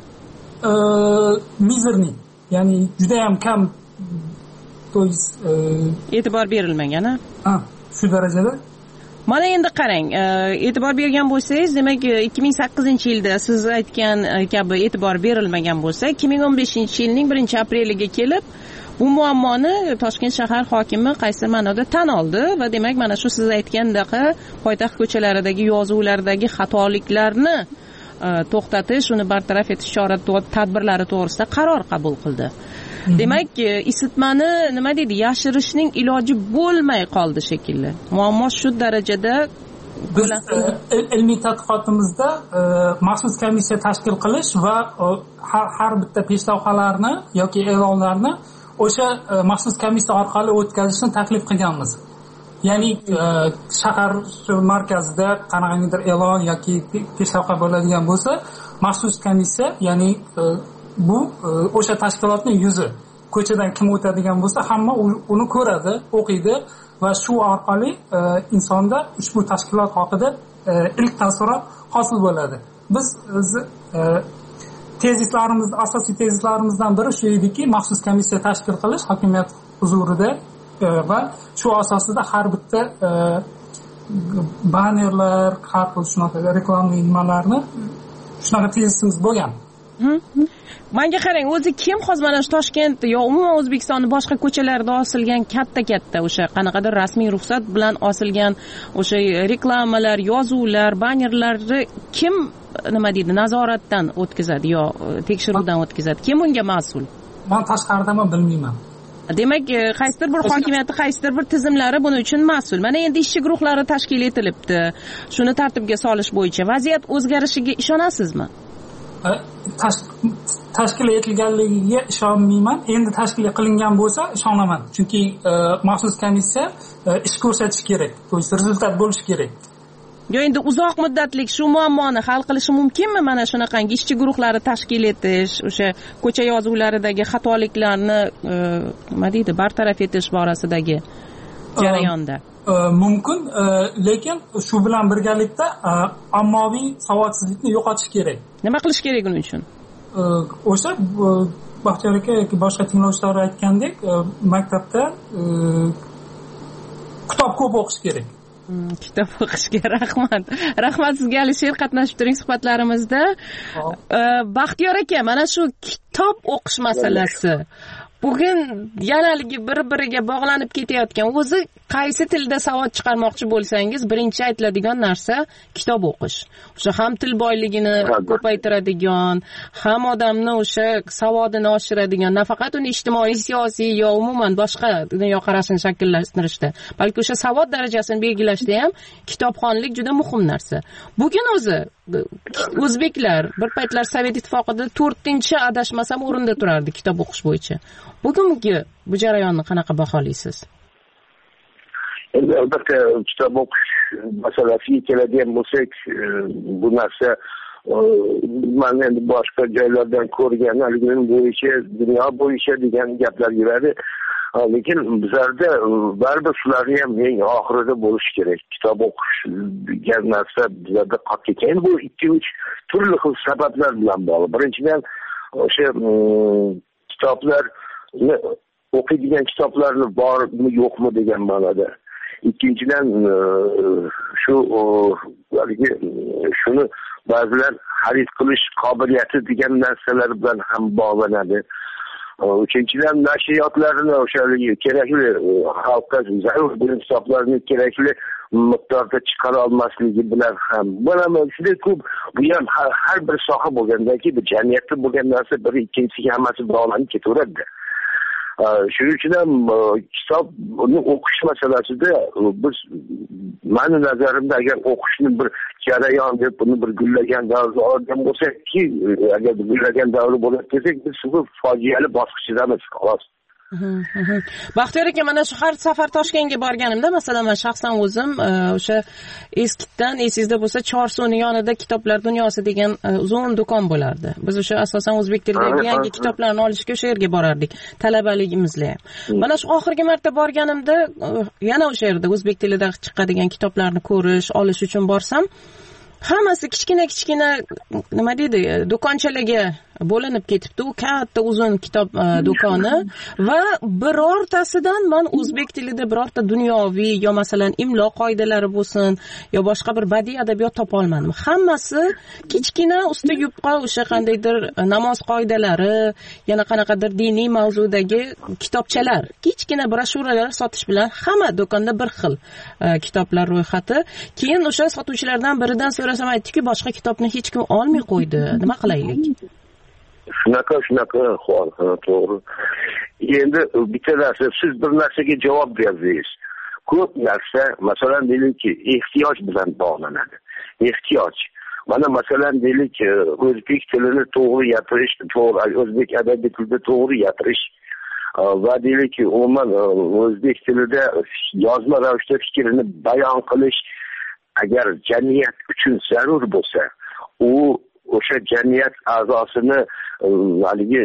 Mizerniy, ya'ni juda ham kam, to есть e'tibor berilmagan, ha? Ha, shu darajada. Mana endi qarang, e'tibor bergan bo'lsangiz, demak ikki ming sakkizinchi yilda siz aytgan kabi e'tibor berilmagan bo'lsa, ikki ming o'n beshinchi yilning birinchi apreliga kelib bu muammoni Toshkent shahar hokimi qaysi ma'noda tan oldi va demak mana shu siz aytgandaqa poytaxt ko'chalaridagi yozuvlardagi xatoliklarni to'xtatish, uni bartaraf etish chora-tadbirlari to'g'risida qaror qabul qildi. Demak, isitmani nima deydi, yashirishning iloji bo'lmay qoldi shekilli. Muammo shu darajada biz ilmiy tadqiqotimizda maxsus komissiya tashkil qilish va har bitta peshlavhalarni yoki e'lonlarni o'sha maxsus komissiya orqali o'tkazishni taklif qilganmiz. Ya'ni shahar markazida qanaqangidir e'lon yoki peshlavha bo'ladigan bo'lsa, maxsus komissiya, ya'ni bu o'sha tashkilotning yuzi. Ko'chadan kim o'tadigan bo'lsa, hamma uni ko'radi, o'qiydi va shu orqali insonda ushbu tashkilot haqida ilk taassurot hosil bo'ladi. Biz tezislarimiz, asosiy tezislarimizdan biri shu ediki, maxsus komissiya tashkil qilish hokimiyat huzurida va shu asosida har bitta bannerlar, har xil shunaqa reklamli nimalarni shunaqa tezisimiz bo'lgan. Menga qarang, o'zi kim hozir mana shu Toshkent yo umuman O'zbekistonning boshqa ko'chalarida osilgan katta-katta o'sha qanaqadir rasmiy ruxsat bilan osilgan o'sha reklamalar, yozuvlar, bannerlarni kim nima deydi, nazoratdan o'tkazadi yo tekshiruvdan o'tkazadi? Kim unga mas'ul? Men tashqaridaman, bilmayman. Demak, qaysidir bir hokimiyati, qaysidir bir tizimlari buning uchun mas'ul. Mana endi ishchi guruhlari tashkil etilibdi. Shuni tartibga solish bo'yicha vaziyat o'zgarishiga ishonasizmi? Tashkil etilganligiga ishonmayman. Endi tashkil qilingan bo'lsa ishonaman. Chunki maxsus komissiya ish ko'rsatish kerak, to'g'ri rezultat bo'lishi kerak. Yo, endi uzoq muddatlik shu muammoni hal qilishi mumkinmi? Mana shunaqangi ishchi guruhlari tashkil etish, o'sha ko'cha yozuvlaridagi xatoliklarni nima deydi, bartaraf etish borasidagi jarayonda. Mumkin, lekin shu bilan birgalikda ommaviy savodsizlikni yo'qotish kerak. Nima qilish kerak uning uchun? O'sha Baxtiyor aka yoki boshqa tinglovchilar aytgandek, maktabda kitob ko'p o'qish kerak. Kitob o'qishga rahmat. Rahmat sizga, Alisher, qatnashib turing suhbatlarimizda. Baxtiyor aka, mana shu kitob o'qish masalasi bugun yanaligi bir-biriga bog'lanib ketayotgan. O'zi qaysi tilda savod chiqarmoqchi bo'lsangiz, birinchi aytiladigan narsa kitob o'qish. O'sha ham til boyligini ko'paytiradigan, ham odamni o'sha savodini oshiradigan, nafaqat uni ijtimoiy, siyosiy yo umuman boshqa dunyoqarashini shakllantirishda, balki o'sha savod darajasini belgilashda ham kitobxonlik juda muhim narsa. Bugun o'zi o'zbeklar bir paytlar Sovet ittifoqida to'rtinchi adashmasam o'rinda turardi kitob o'qish bo'yicha. Bugungi bu jarayonni qanaqa baholaysiz? Endi albatta kitob o'qish masalasiga keladigan bo'lsak, bu narsa man endi boshqa joylardan ko'rgan, haligi bo'yicha, dunyo bo'yicha degan gaplar yuradi. Lekin bizlarda baribir shularni ham eng oxirida bo'lishi kerak. Kitob o'qish degan narsa bizlarda qolib ketgan. Bu ikki uch turli xil sabablar bilan bog'liq. Birinchidan o'sha kitoblar o'qiydigan kitoblarni bormi yo'qmi degan ma'noda. Ikkinchidan shu haligi shuni ba'zilar xarid qilish qobiliyati degan narsalar bilan ham bog'lanadi. Uchinchidan nashriyotlarni o'sha kerakli xalqqa zarur bo'lgan kitoblarni kerakli miqdorda chiqara olmasligi bilan ham mana juda ko'p bu ham har, har bir soha bo'lgandaki bu jamiyatda bo'lgan narsa biri ikkinchisiga hammasi bog'lanib ketaveradi. Shuning uchun ham kitobni o'qish masalasida biz mani nazarimda agar o'qishni bir jarayon deb buni bir gullagan davrga olgan bo'lsak-ki, agar gullagan davr bo'lib desak biz bu fojiali bosqichdamiz xolos. Baxtiyor aka, mana shu har safar Toshkentga borganimda, masalan, men shaxsan o'zim o'sha eskidan esingizda bo'lsa Chorsuvning yonida Kitoblar dunyosi degan uzun do'kon bo'lardi. Biz o'sha asosan o'zbek tilidagi yangi kitoblarni olishga o'sha yerga borardik, talabaligimizda ham. Mana shu oxirgi marta borganimda yana o'sha yerda o'zbek tilida chiqadigan kitoblarni ko'rish, olish uchun borsam, hammasi kichkina-kichkina nima deydi, do'konchalarga bo'linib ketibdi. U katta uzun kitob do'koni va birortasidan men o'zbek tilida birorta dunyoviy yo masalan imlo qoidalari bo'lsin yo boshqa bir badiiy adabiyot topa olmadim. Hammasi kichkina usti yupqa o'sha qandaydir namoz qoidalari, yana qanaqadir diniy mavzudagi kitobchalar, kichkina broshuralar sotish bilan hamma do'konda bir xil kitoblar ro'yxati. Keyin o'sha sotuvchilardan biridan so'rasam, aytdiki, boshqa kitobni hech kim olmay qo'ydi. Nima qilaylik? Shunaqa shunaqa hol, to'g'ri. Endi bitta narsa, siz bir narsaga javob berdingiz. Ko'p narsa, masalan, deylikki, ehtiyoj bilan bog'lanadi. Ehtiyoj. Mana masalan, deylik, o'zbek tilini to'g'ri gapirish, to'g'ri, o'zbek adabiy tilida to'g'ri gapirish va deylikki, umuman o'zbek tilida yozma ravishda fikrini bayon qilish agar jamiyat uchun zarur bo'lsa, u o'sha jamiyat a'zosini haligi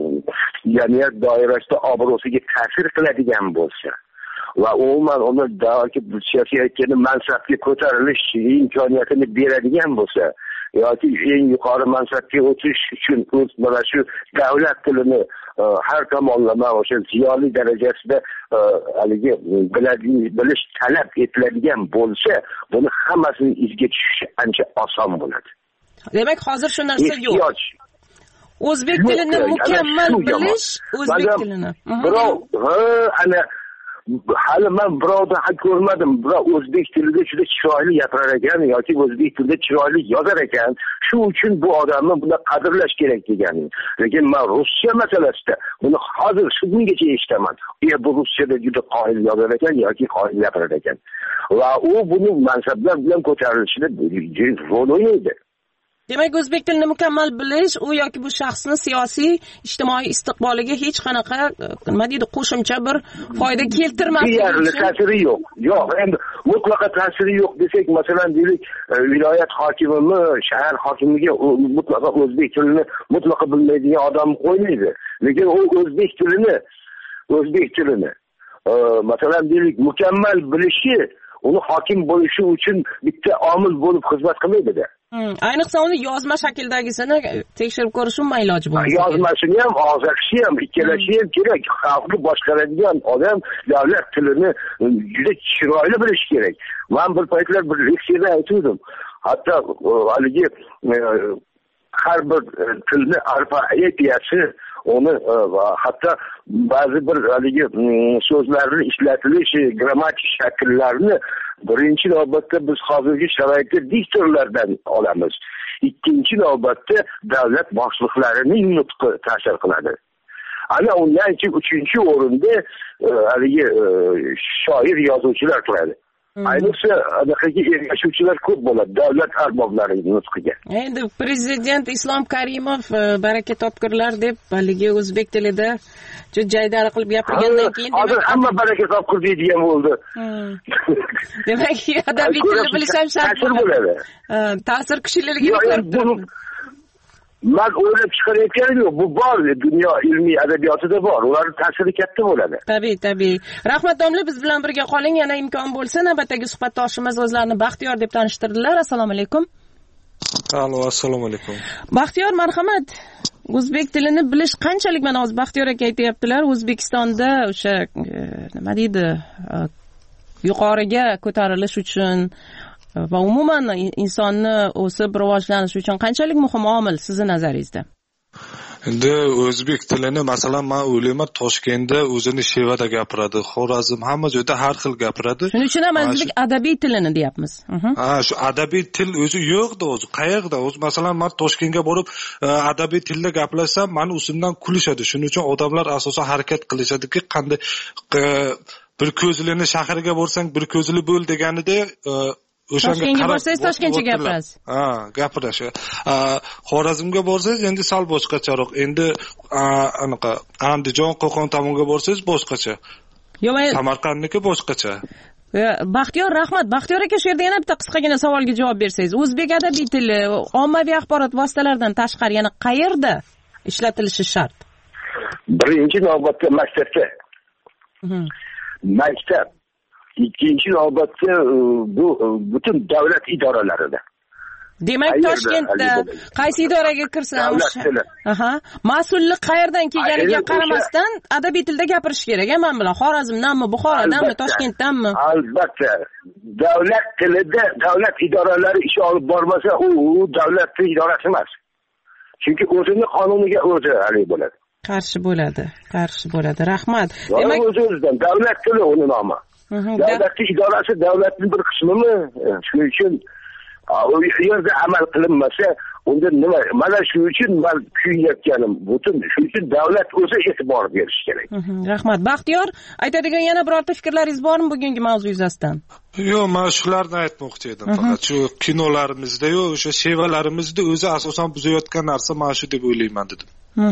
jamiyat doirasida obro'siga ta'sir qiladigan bo'lsa va umuman uni aytgani mansabga ko'tarilish imkoniyatini beradigan bo'lsa yoki eng yuqori mansabga o'tish uchun mana shu davlat tilini har tomonlama o'sha ziyoli darajasida haligi bilish talab etiladigan bo'lsa, buni hammasini izga tushishi ancha oson bo'ladi. Demak, hozir shu narsa yo'q. O'zbek tilini mukammal bilish, o'zbek tilini. Birov, ha, ana hali men birovda haq ko'rmadim. Birov o'zbek tilida juda chiroyli gapirar ekan yoki o'zbek tilida chiroyli yozar ekan. Shu uchun bu odamni buni qadrlash kerak deganim. Lekin men ruscha masalasida buni hozir shu kungacha eshitaman. Ya bu ruschada juda qoyil yozar ekan yoki qoyil gapirar ekan. Va u buni mansablar bilan ko'tarilishida rol o'ynaydi. Demak, o'zbek tilini mukammal bilish u yoki bu shaxsning siyosiy, ijtimoiy istiqboliga hech qanaqa nima deydi, qo'shimcha bir foyda keltirmasligi uchun ta'siri yo'q. Yo'q, endi mutlaqo ta'siri yo'q desak, masalan, deylik, viloyat hokimimi, shahar hokimiga mutlaqo o'zbek tilini mutlaqo bilmaydigan odam qo'ymaydi. Lekin u o'zbek tilini, o'zbek tilini masalan, deylik, mukammal bilishi uni hokim bo'lishi uchun bitta omil bo'lib xizmat qilmaydi-da. Hmm. Ayniqsa uni yozma shakldagisini tekshirib ko'rish umuman iloji bo'lmaydi. Yozmasini ham, og'zaki ham, ikkalasi ham kerak. Xalqni boshqaradigan odam davlat tilini juda chiroyli bilish kerak. Men bir paytlar bir leksiyada aytdim. Hatto haligi har bir tilni arfaiyasi onu hatta ba'zi bir haligi so'zlarni ishlatilishi, grammatik shakllarni birinchi navbatda biz hozirgi sharoitda diktorlardan olamiz. Ikkinchi navbatda davlat boshliqlarining nutqi ta'sir qiladi. Ana undan keyin uchinchi o'rinda haligi shoir, yozuvchilar turadi. Ayniqsa anaqaga ergashuvchilar ko'p bo'ladi davlat arboblarining nutqiga. Endi prezident Islom Karimov baraka topkurlar deb haligi o'zbek tilida juda jaydari qilib gapirgandan keyin hozir hamma baraka topkur deydigan bo'ldi. Demak, adabiy tilni bilish ham shart bo'ladi. Ta'sir kuchliligini men o'ylab chiqarayotganim yo'q. Bu bor, dunyo ilmiy adabiyotida bor. Ularning ta'siri katta bo'ladi. Tabiiy, tabiiy. Rahmat domla, biz bilan birga qoling. Yana imkon bo'lsa navbatdagi suhbatdoshimiz o'zlarini Baxtiyor deb tanishtirdilar. Assalomu alaykum. Alo, assalomu alaykum. Baxtiyor, marhamat. O'zbek tilini bilish qanchalik, mana hozir Baxtiyor aka aytayaptilar, O'zbekistonda o'sha nima deydi, yuqoriga ko'tarilish uchun va umuman insonni o'sib rivojlanishi uchun qanchalik muhim omil sizni nazaringizda? Endi o'zbek tilini masalan men o'ylayman Toshkentda o'zini Shevada gapiradi, Xorazm hamma joyda har xil gapiradi. Shuning uchun ham o'zbek adabiy tilini deyapmiz. Ha, shu adabiy til o'zi yo'qda o'zi. Qayerda? O'zi masalan men Toshkentga borib adabiy tilda gaplashsam, meni usimdan kulishadi. Shuning uchun odamlar asosan harakat qilishadiki, qanday bir ko'zlini shahriga borsang, bir ko'zli bo'l deganida Toshkentga borsangiz Toshkentcha gapirasiz. Ha, gapirash. Xorazmga borsangiz endi sal boshqacharoq. Endi anaqa Andijon, Qo'qon tomonga borsangiz boshqacha. Yo'q, Samarqandniki boshqacha. Baxtiyor, rahmat. Baxtiyor aka, shu yerda yana bitta qisqagina savolga javob bersangiz. O'zbek adabiy tili ommaviy axborot vositalaridan tashqari yana qayerda ishlatilishi shart? Birinchi navbatda maktabda. Maktab. Ikkinchi navbatda bu butun davlat idoralarida. Demak, Toshkentda qaysi idoraga kirsam, aha, mas'ullik qayerdan kelganiga qaramasdan adabiy tilda gapirish kerak. Men bilan Xorazmdanmi, Buxorodanmi, Toshkentdanmi? Albatta. Davlat tilida davlat idoralari ish olib bormasa, u davlat idorasi emas. Chunki o'zining qonuniga o'zi hali bo'ladi. Qarshi bo'ladi, qarshi bo'ladi. Rahmat. Demak, o'zimizdan davlat tili uni nomi. Davlat idorasi davlatning bir qismimi? Shuning uchun u yerda amal qilinmasa, unda nima? Mana shuning uchun men kuyayotganim, butun shuning uchun davlat o'zi e'tibor berish kerak. Rahmat. Baxtiyor, aytadigan yana birorta fikrlaringiz bormi bugungi mavzu yuzasidan? Yo'q, men shularni aytmoqchi edim. Faqat shu kinolarimizda, yo o'sha shevalarimizda o'zi asosan buzayotgan narsa mana shu deb o'ylayman dedim.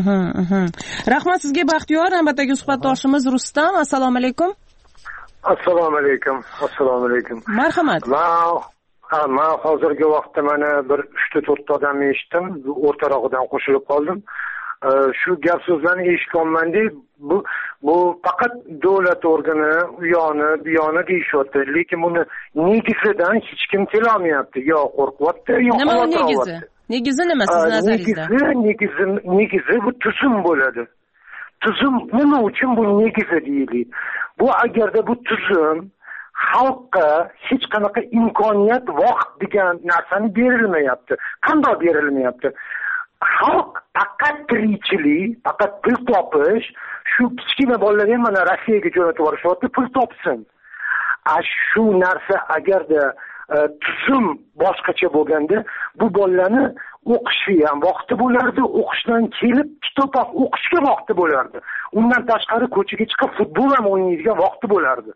Rahmat sizga Baxtiyor. Navbatdagi suhbatdoshimiz Rustam. Assalomu alaykum. Assalomu alaykum. Assalomu alaykum. Marhamat. Ha, men hozirgi vaqtda mana bir uch to'rt odamni eshitdim, o'rtarog'idan qo'shilib qoldim. Shu gap so'zlarni eshitganman-da, bu bu faqat davlat organi, u yoni, bu yoni deyishyapti, lekin buni negizidan hech kim kelolmayapti. Yo qo'rqyapti, yo nima negizi? Negizi nima siz nazaringizda? Negizi, negizi bu tuzum bo'ladi. Tuzum nima uchun bu negizi deyiladi? Bu agarda bu tuzum xalqqa hech qanaqa imkoniyat, vaqt degan narsani berilmayapti. Qanday berilmayapti? Xalq faqat tirikchilik, faqat pul topish, shu kichkina bolalarga mana Rossiyaga jo'natib yuborishyapti, pul topsin. A shu narsa agarda tuzum boshqacha bo'lganda, bu bolalarni o'qishga ham vaqti bo'lardi, o'qishdan kelib kitob o'qishga vaqti bo'lardi. Undan tashqari ko'chaga chiqib futbol ham o'ynaydigan vaqti bo'lardi.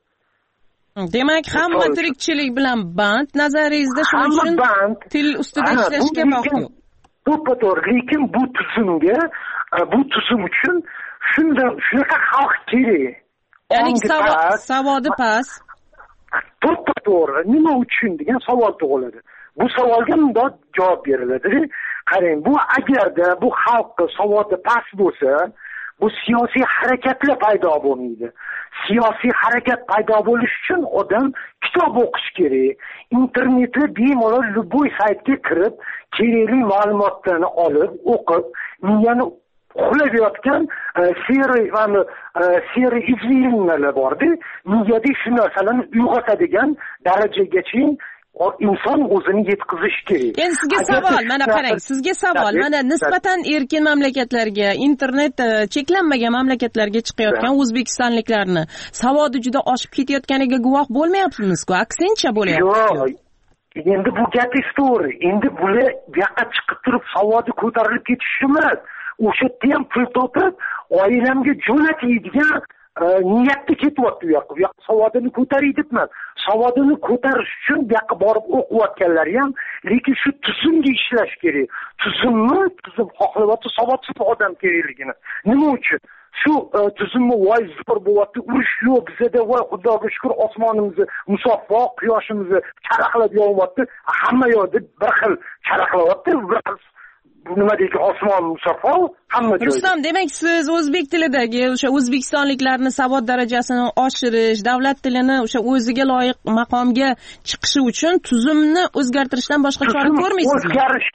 Demak, hamma tirikchilik bilan band nazaringizda, shuning uchun til ustida ishlashga vaqt yo'q. To'ppa-to'g'ri, lekin bu tuzumga, bu tuzum uchun shunday shunaqa xalq kerak. Ya'ni savodi past. To'ppa-to'g'ri, nima uchun degan savol tug'iladi. Bu savolga bunday javob beriladi. Qarang, bu agarda bu xalqning savodi past bo'lsa, bu siyosiy harakatlar paydo bo'lmaydi. Siyosiy harakat paydo bo'lish uchun odam kitob o'qish kerak. Internetda bemalol любой saytga kirib, kerakli ma'lumotlarni olib, o'qib, miyani uxlayotgan seri va seri izlaymanlar bordi. Miyada shu narsalarni uyg'otadigan darajagacha inson o'zini yetkazish kerak. Endi sizga savol, mana qarang, sizga savol, mana nisbatan erkin mamlakatlarga, internet cheklanmagan mamlakatlarga chiqayotgan o'zbekistonliklarni savodi juda oshib ketayotganiga guvoh bo'lmayapsizmi-ku? Aksincha bo'lyapti. Yo'q. Endi bu gap to'g'ri. Endi bular bu yoqqa chiqib turib savodi ko'tarilib ketishi emas. O'sha yerda ham pul topib, oilamga jo'natadigan niyatda ketyapti u yoqqa. Bu yoqqa savodini ko'tariy debman. Savodini ko'tarish uchun bu yoqqa borib o'qiyotganlar ham, lekin shu tuzumga ishlash kerak. Tuzumni, tuzum xohlayapti savodsiz odam kerakligini. Nima uchun? Shu tuzumni voy zo'r bo'lyapti, urush yo'q bizda, voy Xudoga shukr, osmonimizni musaffo, quyoshimizni charaqlab yonyapti. Hamma yoqda bir xil charaqlayapti, bir xil nima deydi, osmon musaffo, hamma joyda. Rustam, demak siz o'zbek tilidagi o'sha o'zbekistonliklarni savod darajasini oshirish, davlat tilini o'sha o'ziga loyiq maqomga chiqishi uchun tuzumni o'zgartirishdan boshqa chora ko'rmaysizmi? O'zgarish,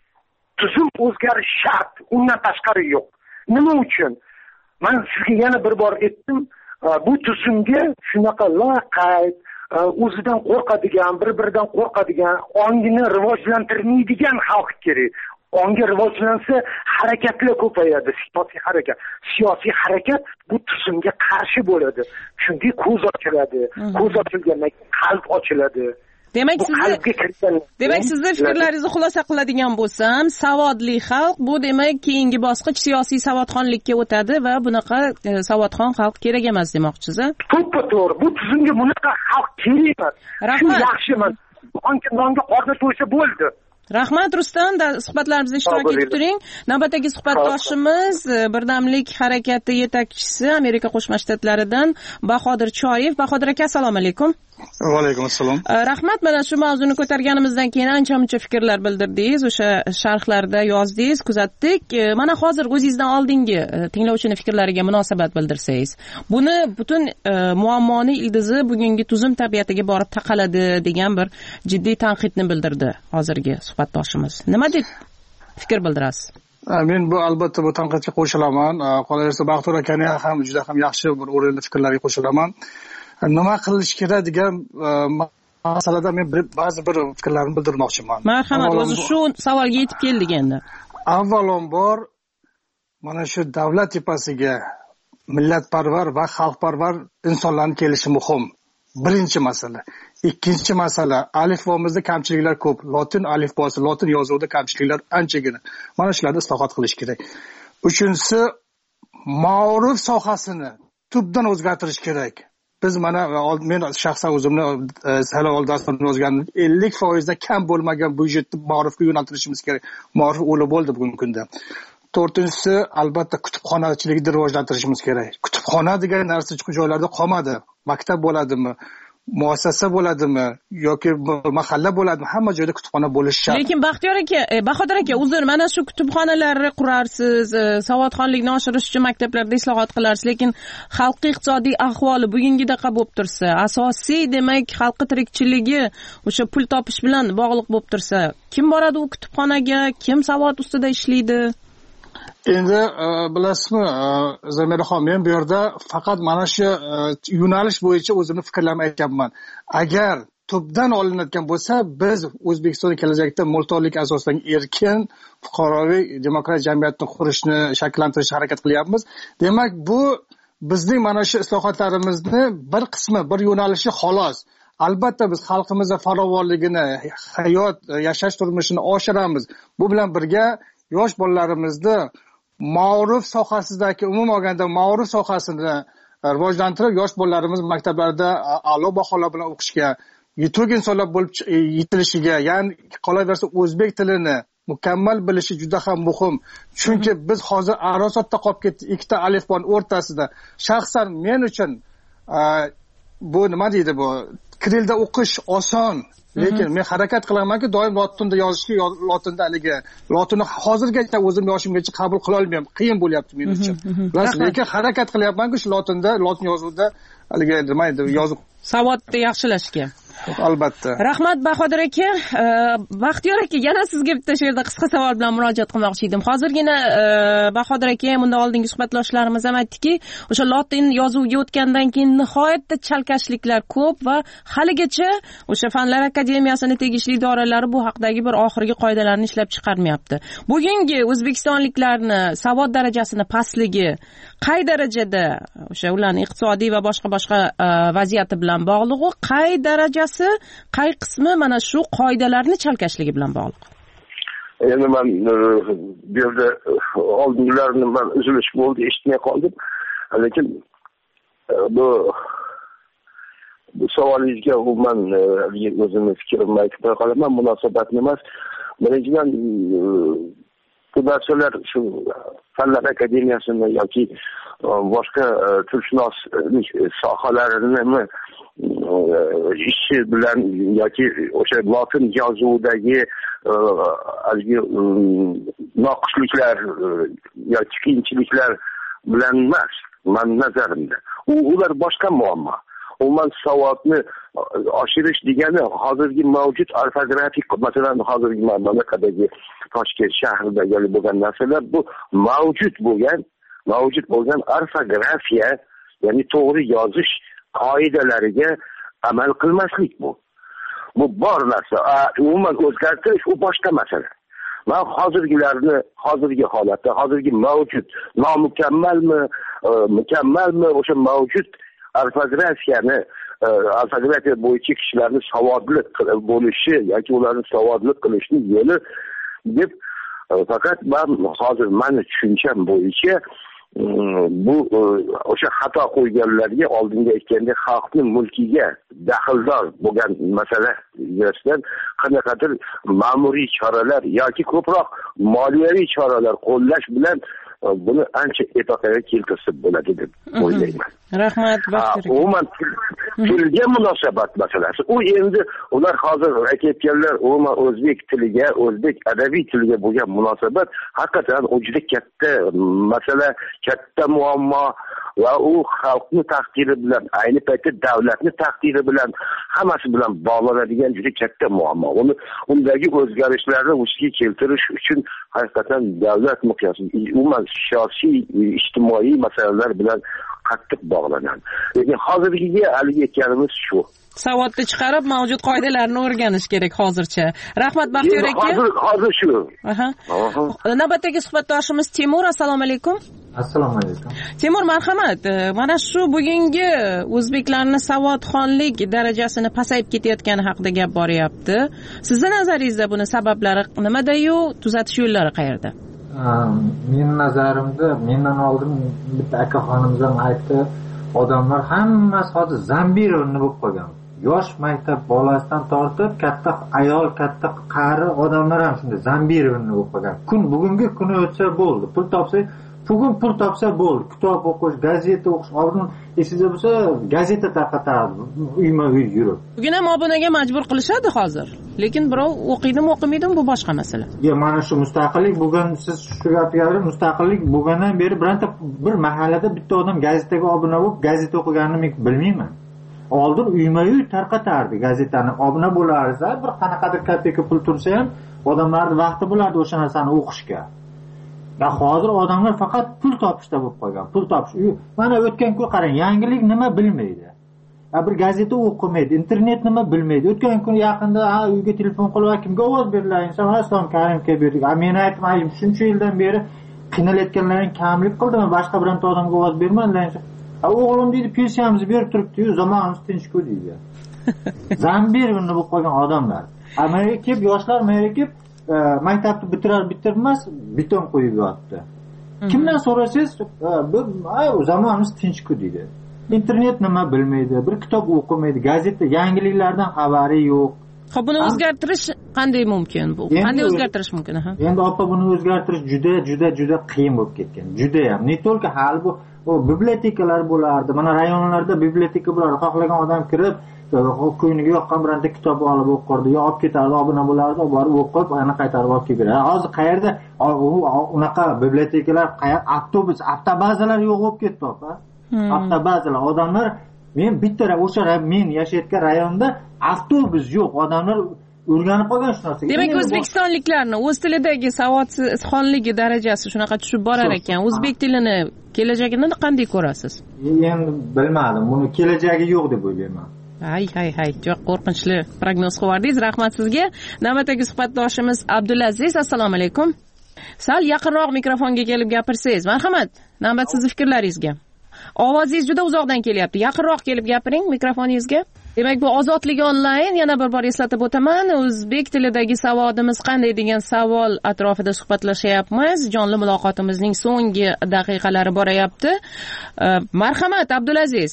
tuzum o'zgarish shart, undan tashqari yo'q. Nima uchun? Men sizga yana bir bor aytdim, bu tuzumga shunaqa loqayd, o'zidan qo'rqadigan, bir-biridan qo'rqadigan, ongini rivojlantirmaydigan xalq kerak. ongi rivojlansa harakatlar ko'payadi, siyosiy harakat. Siyosiy harakat bu tuzumga qarshi bo'ladi. Chunki ko'z ochiladi. Ko'z ochilgandan keyin qalb ochiladi. Demak, sizni Demak, sizni fikrlaringizni xulosa qiladigan bo'lsam, savodli xalq bu demak keyingi bosqich siyosiy savodxonlikka o'tadi va bunaqa savodxon xalq kerak emas demoqchisiz-a? To'ppa-to'g'ri. Bu tuzumga bunaqa xalq kerak emas. Rahmat. Yaxshi emas. Onki nonga qorni to'ysa bo'ldi. Rahmat Rustam, suhbatlarimizda ishtirok etib turing. Navbatdagi suhbatdoshimiz Birdamlik harakati yetakchisi Amerika Qo'shma Shtatlaridan Bahodir Choyev. Bahodir aka, assalomu alaykum. Va alaykum assalom. Rahmat, mana shu mavzuni ko'targanimizdan keyin ancha-muncha fikrlar bildirdingiz, o'sha sharhlarda yozdingiz, kuzatdik. Mana hozir o'zingizdan oldingi tinglovchini fikrlariga munosabat bildirsangiz, buni butun muammoni ildizi bugungi tuzum tabiatiga borib taqaladi degan bir jiddiy tanqidni bildirdi hozirgi suhbatdoshimiz. Nima deb fikr bildirasiz? Men bu albatta bu tanqidga qo'shilaman. Qolaversa Baxtur akani ham juda ham yaxshi bir o'rinli fikrlarga qo'shilaman. Nima qilish kerak degan masalada men ba'zi bir fikrlarimni bildirmoqchiman. Marhamat, o'zi shu savolga yetib keldik endi. Avvalambor mana shu davlat tepasiga millatparvar va xalqparvar insonlarning kelishi muhim. Birinchi masala. Ikkinchi masala, alifbomizda kamchiliklar ko'p. Lotin alifbosi, lotin yozuvida kamchiliklar anchagina. Mana shularni islohot qilish kerak. Uchinchisi, ma'rif sohasini tubdan o'zgartirish kerak. Biz mana men shaxsan o'zimni hali oldasini yozganim ellik foiz dan kam bo'lmagan byudjetni ma'rifga yo'naltirishimiz kerak. Ma'rif o'li bo'ldi bugungi kunda. To'rtinchisi, albatta kutubxonachilikni rivojlantirishimiz kerak. Kutubxona degan narsa joylarda qolmadi. Maktab bo'ladimi, muassasa bo'ladimi yoki mahalla bo'ladimi, hamma joyda kutubxona bo'lishi shart. Lekin Baxtiyor aka, Bahodir aka, uzr, mana shu kutubxonalarni qurarsiz, savodxonlikni oshirish uchun maktablarda islohot qilarsiz, lekin xalqning iqtisodiy ahvoli bugungidaqa bo'lib tursa, asosiy demak xalqning tirikchiligi o'sha pul topish bilan bog'liq bo'lib tursa, kim boradi u kutubxonaga, kim savod ustida ishlaydi? Endi bilasizmi, Zamiraxon, men bu yerda faqat mana shu yo'nalish bo'yicha o'zimni fikrlarimni aytyapman. Agar tubdan olinadigan bo'lsa, biz O'zbekistonda kelajakda mulkdorlik asoslangan erkin, fuqaroviy demokratik jamiyatni qurishni, shakllantirishga harakat qilyapmiz. Demak, bu bizning mana shu islohotlarimizni bir qismi, bir yo'nalishi xolos. Albatta biz xalqimizning farovonligini, hayot, yashash turmushini oshiramiz. Bu bilan birga yosh bolalarimizni ma'rif sohasidagi, umuman olganda ma'rif sohasini rivojlantirib, yosh bolalarimiz maktablarda a'lo baholar bilan o'qishga, yetuk insonlar bo'lib yetilishiga, ya'ni qolaversa o'zbek tilini mukammal bilishi juda ham muhim. Chunki biz hozir arosatda qolib ketdik ikkita alifbon o'rtasida. Shaxsan men uchun bu nima deydi bu? Kirilda o'qish oson. Lekin men harakat qilamanki, doim lotinda yozishga, lotinda haligi lotinni hozirgacha o'zim yoshimgacha qabul qila olmayman. Qiyin bo'lyapti men uchun. Lekin harakat qilyapmanki, shu lotinda, lotin yozuvida haligi nima edi, yozuv savodni yaxshilashga. Albatta. Rahmat Bahodir aka. Baxtiyor aka, yana sizga bitta shu yerda qisqa savol bilan murojaat qilmoqchi edim. Hozirgina Bahodir aka ham undan oldingi suhbatdoshlarimiz ham aytdiki, o'sha lotin yozuviga o'tgandan keyin nihoyatda chalkashliklar ko'p va haligacha o'sha Fanlar akademiyasining tegishli idoralari bu haqdagi bir oxirgi qoidalarni ishlab chiqarmayapti. Bugungi o'zbekistonliklarni savod darajasini pastligi qay darajada o'sha ularning iqtisodiy va boshqa boshqa vaziyati bilan bog'liq, qay darajasi, qay qismi mana shu qoidalarni chalkashligi bilan bog'liq? Endi men bu yerda oldingilarni men uzilish bo'ldi, eshitmay qoldim. Lekin bu bu savolingizga umuman o'zimni fikrimni aytib qolaman, munosabatni emas. Birinchidan bu narsalar shu Fanlar akademiyasini yoki boshqa tilshunoslik sohalarini ishi bilan yoki o'sha lotin yozuvidagi noqisliklar yoki qiyinchiliklar bilan emas, men nazarimda. Ular boshqa muammo. Umuman savodni oshirish degani hozirgi mavjud ortografik, masalan hozirgi mamlakatdagi Toshkent shahrida bo'lgan narsalar bu mavjud bo'lgan, mavjud bo'lgan ortografiya, ya'ni to'g'ri yozish qoidalariga amal qilmaslik bu. Bu bor narsa. Umuman o'zgartirish u boshqa masala. man hozirgilarni, hozirgi holatda, hozirgi mavjud nomukammalmi, mukammalmi o'sha mavjud ortografiyani, ortografiya bo'yicha kishilarni savodli bo'lishi yoki ularni savodli qilishni yo'li deb faqat man hozir mani tushuncham bo'yicha bu o'sha xato qo'yganlarga oldinga aytganda xalqning mulkiga daxldor bo'lgan masala yuzasidan qanaqadir ma'muriy choralar yoki ko'proq moliyaviy choralar qo'llash bilan buni ancha epaqaga keltirsa bo'ladi deb o'ylayman. Rahmat. Umuman tilga munosabat masalasi. U endi ular hozir aytayotganlar umuman o'zbek tiliga, o'zbek adabiy tiliga bo'lgan munosabat haqiqatan u juda katta masala, katta muammo va u xalqning taqdiri bilan, ayni paytda davlatning taqdiri bilan, hammasi bilan bog'lanadigan juda katta muammo. Uni undagi o'zgarishlarni vujudga keltirish uchun haqiqatan davlat miqyosida, umuman siyosiy, ijtimoiy masalalar bilan qattiq bog'lanadi. Lekin hozirgiga haligi aytganimiz shu. Savodni chiqarib, mavjud qoidalarni o'rganish kerak hozircha. Rahmat Baxtiyor aka. Hozir hozir shu. Aha. Navbatdagi suhbatdoshimiz Timur, assalomu alaykum. Assalomu alaykum. Timur, marhamat. Mana shu bugungi o'zbeklarning savodxonlik darajasini pasayib ketayotgani haqida gap boryapti. Sizning nazaringizda buni sabablari nimada-yu, tuzatish yo'llari qayerda? Men nazarimda, mendan oldin bitta akaxonimiz ham aytdi, odamlar hammasi hozir zombir o'rni bo'lib qolgan. Yosh maktab bolasidan tortib katta ayol, katta qari odamlar ham shunday zombir o'rni bo'lib qolgan. Kun bugungi kuni o'tsa bo'ldi. Pul topsa, bugun pul topsa bo'ldi. Kitob o'qish, gazeta o'qish, oldin esingizda bo'lsa, gazeta tarqatardi, uyma-uy yurib. Bugun ham obunaga majbur qilishadi hozir. Lekin birov o'qiydimi, o'qimaydimi bu boshqa masala. Ya mana shu mustaqillik bo'lgan, siz shu gapga mustaqillik bo'lgandan beri bironta bir mahallada bitta odam gazetaga obuna bo'lib, gazeta o'qiganini men bilmayman. Oldin uyma-uy tarqatardi gazetani, obuna bo'lardi, bir qanaqadir kopeyka pul tursa ham odamlarning vaqti bo'lardi o'sha narsani o'qishga. Va hozir odamlar faqat pul topishda bo'lib qolgan. Pul topish. Mana o'tgan kun qarang, yangilik nima bilmaydi. Bir gazeta o'qimaydi, internet nima bilmaydi. O'tgan kun yaqinda uyga telefon qilib, kimga ovoz beriladi? Inson Islom Karimga berdik. Men aytmayman, shuncha yildan beri qiynalayotganlarning kamlik qildimi? Boshqa bironta odamga ovoz bermadilar. O'g'lim deydi, pensiyamizni berib turibdi-yu, zamonimiz tinch-ku deydi. Zombir o'rni bo'lib qolgan odamlar. Amerika kelib, yoshlar Amerika kelib, maktabni bitirar bitirmas beton qo'yib yotdi. Kimdan so'rasangiz, bu zamonimiz tinch-ku deydi. Internet nima bilmaydi, bir kitob o'qimaydi, gazeta, yangiliklardan xabari yo'q. Xo'p, buni o'zgartirish qanday mumkin bu? Qanday o'zgartirish mumkin, ha? Endi opa buni o'zgartirish juda, juda, juda qiyin bo'lib ketgan. Juda ham. Ne to'lka hal bu o bibliotekalar bo'lardi. Mana rayonlarda biblioteka bo'lardi. Xohlagan odam kirib, ko'ngliga yoqqan birorta kitob olib o'qirdi, yo olib ketardi, obuna bo'lardi, borib o'qib, yana qaytarib olib kelib beradi. Hozir qayerda unaqa bibliotekalar, avtobus, avtobazalar yo'q bo'lib ketdi, opa. Avtobazalar, odamlar men bitta o'sha men yashayotgan rayonda avtobus yo'q, odamlar o'rganib qolgan shu narsaga. Demak, o'zbekistonliklarni o'z tilidagi savodxonligi darajasi shunaqa tushib borar ekan. O'zbek tilini kelajagini qanday ko'rasiz? Endi bilmadim, buni kelajagi yo'q deb o'ylayman. Hay hay hay, juda qo'rqinchli prognoz qildingiz. Rahmat sizga. Navbatdagi suhbatdoshimiz Abdulaziz, assalomu alaykum. Sal yaqinroq mikrofonga kelib gapirsangiz. Marhamat, navbat sizning fikrlaringizga. Ovozingiz juda uzoqdan kelyapti. Yaqinroq kelib gapiring mikrofoningizga. Demak, bu ozodlik onlayn, yana bir bor eslatib o'taman. O'zbek tilidagi savodimiz qanday degan savol atrofida suhbatlashyapmiz. Jonli muloqotimizning so'nggi daqiqalari boryapti. Marhamat, Abdulaziz.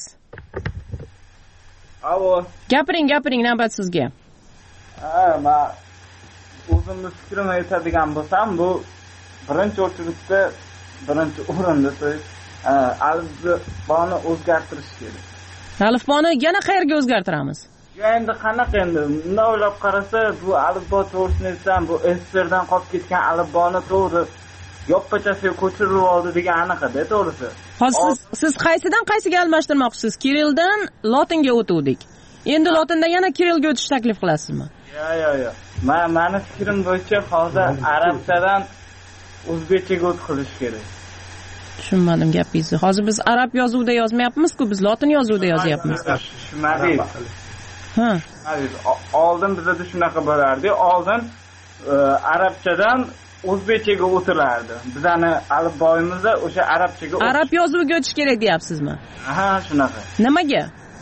Alo. Gapiring, gapiring, navbat sizga. Ha, men o'zimning fikrimni aytadigan bo'lsam, bu birinchi o'chirishda, birinchi o'rinda alifboni o'zgartirish kerak. Alifboni yana qayerga o'zgartiramiz? Endi qanaqa endi? Bunday o'ylab qarasa, bu alifbo to'g'risini aytsam, bu S S R dan qolib ketgan alifboni to'g'ri yoppachasiga ko'chirib oldi degan aniqda, to'g'risi. Hozir siz, siz qaysidan qaysiga almashtirmoqchisiz? Kirilldan lotinga o'tuvdik. Endi lotindan yana kirillga o'tish taklif qilasizmi? Yo, yo, yo. Men meni fikrim bo'yicha hozir arabchadan o'zbekchaga o'tqilish kerak. Tushunmadim gapingizni. Hozir biz arab yozuvida yozmayapmiz-ku, biz lotin yozuvida yozyapmiz. Tushunmadingiz. Ha. Oldin bizda shunaqa bo'lardi. Oldin arabchadan o'zbekchaga o'tilardi. Bizani alifboyimizda o'sha arabchaga arab yozuviga o'tish kerak deyapsizmi? Ha, shunaqa. Nimaga?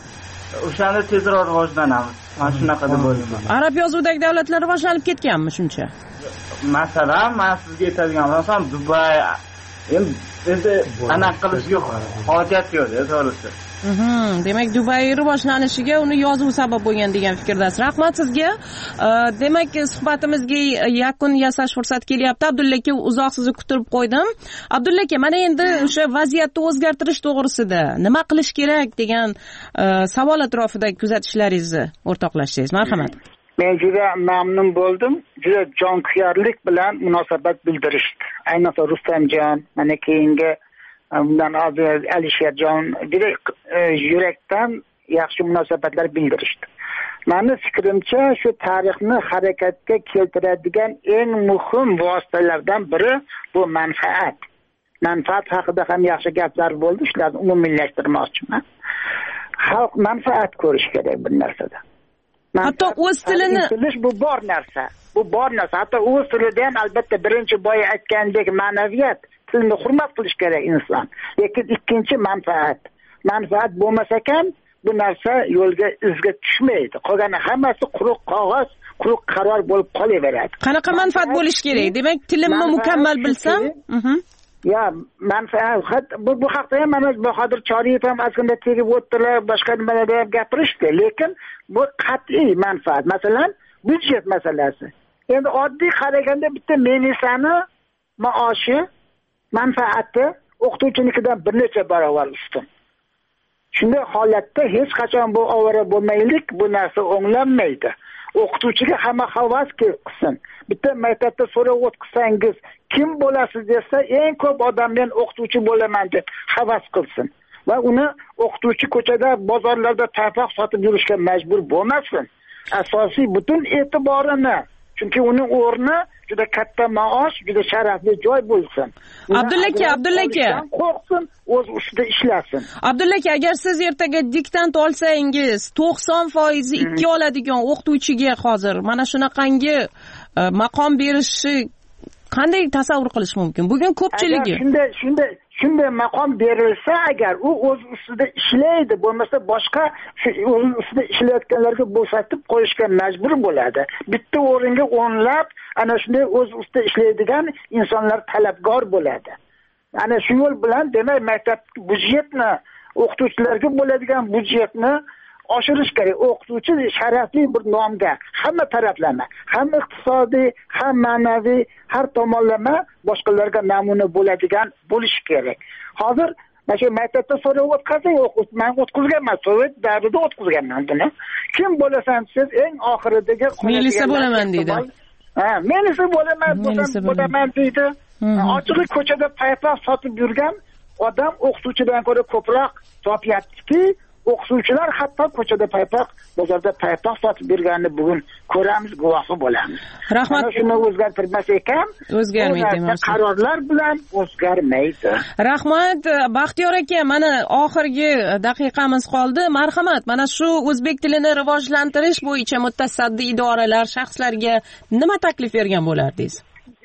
O'shani tezroq rivojlanamiz. Mana shunaqa deb o'ylayman. Arab yozuvidagi davlatlar rivojlanib ketganmi shuncha? Masalan, men sizga aytadigan bo'lsam, Dubay endi endi anaqa qilishga hojat yo'q, to'g'risi. Mhm, demak Dubay rivojlanishiga uni yozuv sabab bo'lgan degan fikrdasiz. Rahmat sizga. Demak, suhbatimizga yakun yasash fursati kelyapti. Abdulla aka, uzoq sizni kutib qo'ydim. Abdulla aka, mana endi o'sha vaziyatni o'zgartirish to'g'risida nima qilish kerak degan savol atrofidagi kuzatishlaringizni o'rtoqlashsangiz, marhamat. Men juda mamnun bo'ldim. Juda jonkuyarlik bilan munosabat bildirishdi. Ayniqsa Rustamjon, mana keyingi bundan oldin Alisherjon juda yurakdan yaxshi munosabatlar bildirishdi. Meni fikrimcha, shu tarixni harakatga keltiradigan eng muhim vositalardan biri bu manfaat. Manfaat haqida ham yaxshi gaplar bo'ldi, shularni umumiylashtirmoqchiman. Xalq manfaat ko'rish kerak bir narsada. Hatto o'z tilini intilish bu bor narsa. Bu bor narsa. Hatto o'z tilida ham albatta birinchi boya aytgandek ma'naviyat, tilni hurmat qilish kerak inson. Lekin ikkinchi manfaat. Manfaat bo'lmasa ekan, bu narsa yo'lga izga tushmaydi. Qolgani hammasi quruq qog'oz, quruq qaror bo'lib qolaveradi. Qanaqa manfaat bo'lish kerak? Demak, tilimni mukammal bilsam, mhm. Ya, manfaat bu bu haqda ham mana Bahodir Choriyev ham azgina tegib o'tdilar, boshqa nimalarda ham gapirishdi, lekin bu qat'iy manfaat. Masalan, byudjet masalasi. Endi oddiy qaraganda bitta milisani maoshi, manfaati o'qituvchinikidan bir necha barobar ustun. Shunday holatda hech qachon bu ovora bo'lmaylik, bu narsa o'nglanmaydi. O'qituvchiga hamma havas qilsin. Bitta maktabda so'rab o'tkazsangiz, kim bo'lasiz desa, eng ko'p odam men o'qituvchi bo'laman deb havas qilsin. Va uni o'qituvchi ko'chada, bozorlarda taypoq sotib yurishga majbur bo'lmasin. Asosiy butun e'tiborini, chunki uning o'rni juda katta maosh, juda sharafli joy bo'lsin. Abdulla aka, Abdulla aka, qo'rqsin, o'z ustida ishlasin. Abdulla aka, agar siz ertaga diktant olsangiz, to'qson foiz ikki oladigan o'qituvchiga hozir mana shunaqangi maqom berishi qanday tasavvur qilish mumkin? Bugun ko'pchiligi shunday shunday shunday maqom berilsa, agar u o'z ustida ishlaydi, bo'lmasa boshqa o'z ustida ishlayotganlarga bo'shatib qo'yishga majbur bo'ladi. Bitta o'ringa o'nlab ana shunday o'z ustida ishlaydigan insonlar talabgor bo'ladi. Ana shu yo'l bilan demak maktab byudjetni, o'qituvchilarga bo'ladigan byudjetni oshirish kerak. O'qituvchi sharafli bir nomga, hamma taraflama, ham iqtisodiy, ham ma'naviy, har tomonlama boshqalarga namuna bo'ladigan bo'lishi kerak. Hozir mana shu maktabda so'rab o'tkazing, men o'tkazganman, sovet davrida o'tkazganman buni. Kim bo'lasan siz, eng oxiridagi milisa bo'laman deydi. Ha, milisa bo'laman, bo'laman deydi. Ochiq ko'chada paypoq sotib yurgan odam o'qituvchidan ko'ra ko'proq topyaptiki, o'qituvchilar hatto ko'chada paypoq, bozorda paypoq sotib yurganini bugun ko'ramiz, guvohi bo'lamiz. Rahmat. Shuni o'zgartirmas ekan, o'zgarmaydi. Qarorlar bilan o'zgarmaydi. Rahmat, Baxtiyor aka, mana oxirgi daqiqamiz qoldi. Marhamat, mana shu o'zbek tilini rivojlantirish bo'yicha mutasaddi idoralar, shaxslarga nima taklif bergan bo'lardingiz?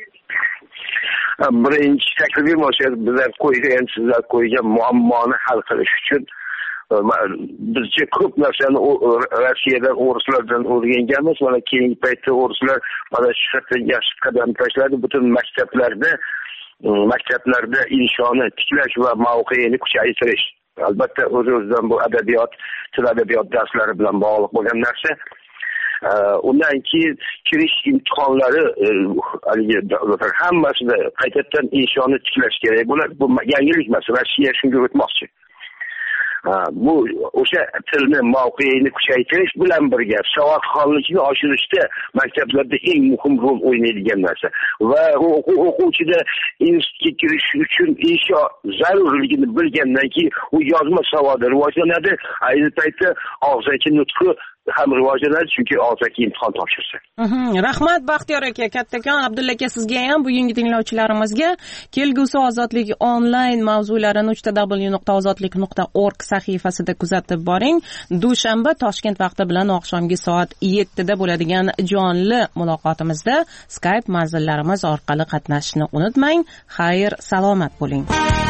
Birinchi taklifim o'sha bizlar qo'ygan, sizlar qo'ygan muammoni hal qilish uchun bizcha ko'p narsani Rossiyadan, o'rislardan o'rganganmiz. Mana keyingi paytda o'rislar mana shu yerda yaxshi qadam tashladi. Butun maktablarda maktablarda inshoni tiklash va mavqeini kuchaytirish. Albatta o'z-o'zidan bu adabiyot, til adabiyot darslari bilan bog'liq bo'lgan narsa. Undan keyin kirish imtihonlari hammasida qaytadan inshonni tiklash kerak bo'ladi. Bu yangilik emas. Rossiya shunga o'tmoqchi. Bu o'sha tilni mavqeini kuchaytirish bilan birga savodxonlikni oshirishda maktablarda eng muhim rol o'ynaydigan narsa va o'quvchida institutga kirish uchun insho zarurligini bilgandan keyin u yozma savodi rivojlanadi. Ayni paytda og'zaki nutqi ham rivojlanadi, chunki og'zaki imtihon topshirsa. Rahmat Baxtiyor aka, kattakon. Abdulla aka, sizga ham, bugungi tinglovchilarimizga kelgusi ozodlik onlayn mavzularini uch w nuqta ozodlik nuqta org sahifasida kuzatib boring. Dushanba Toshkent vaqti bilan oqshomgi soat yettida bo'ladigan jonli muloqotimizda Skype manzillarimiz orqali qatnashishni unutmang. Xayr, salomat bo'ling.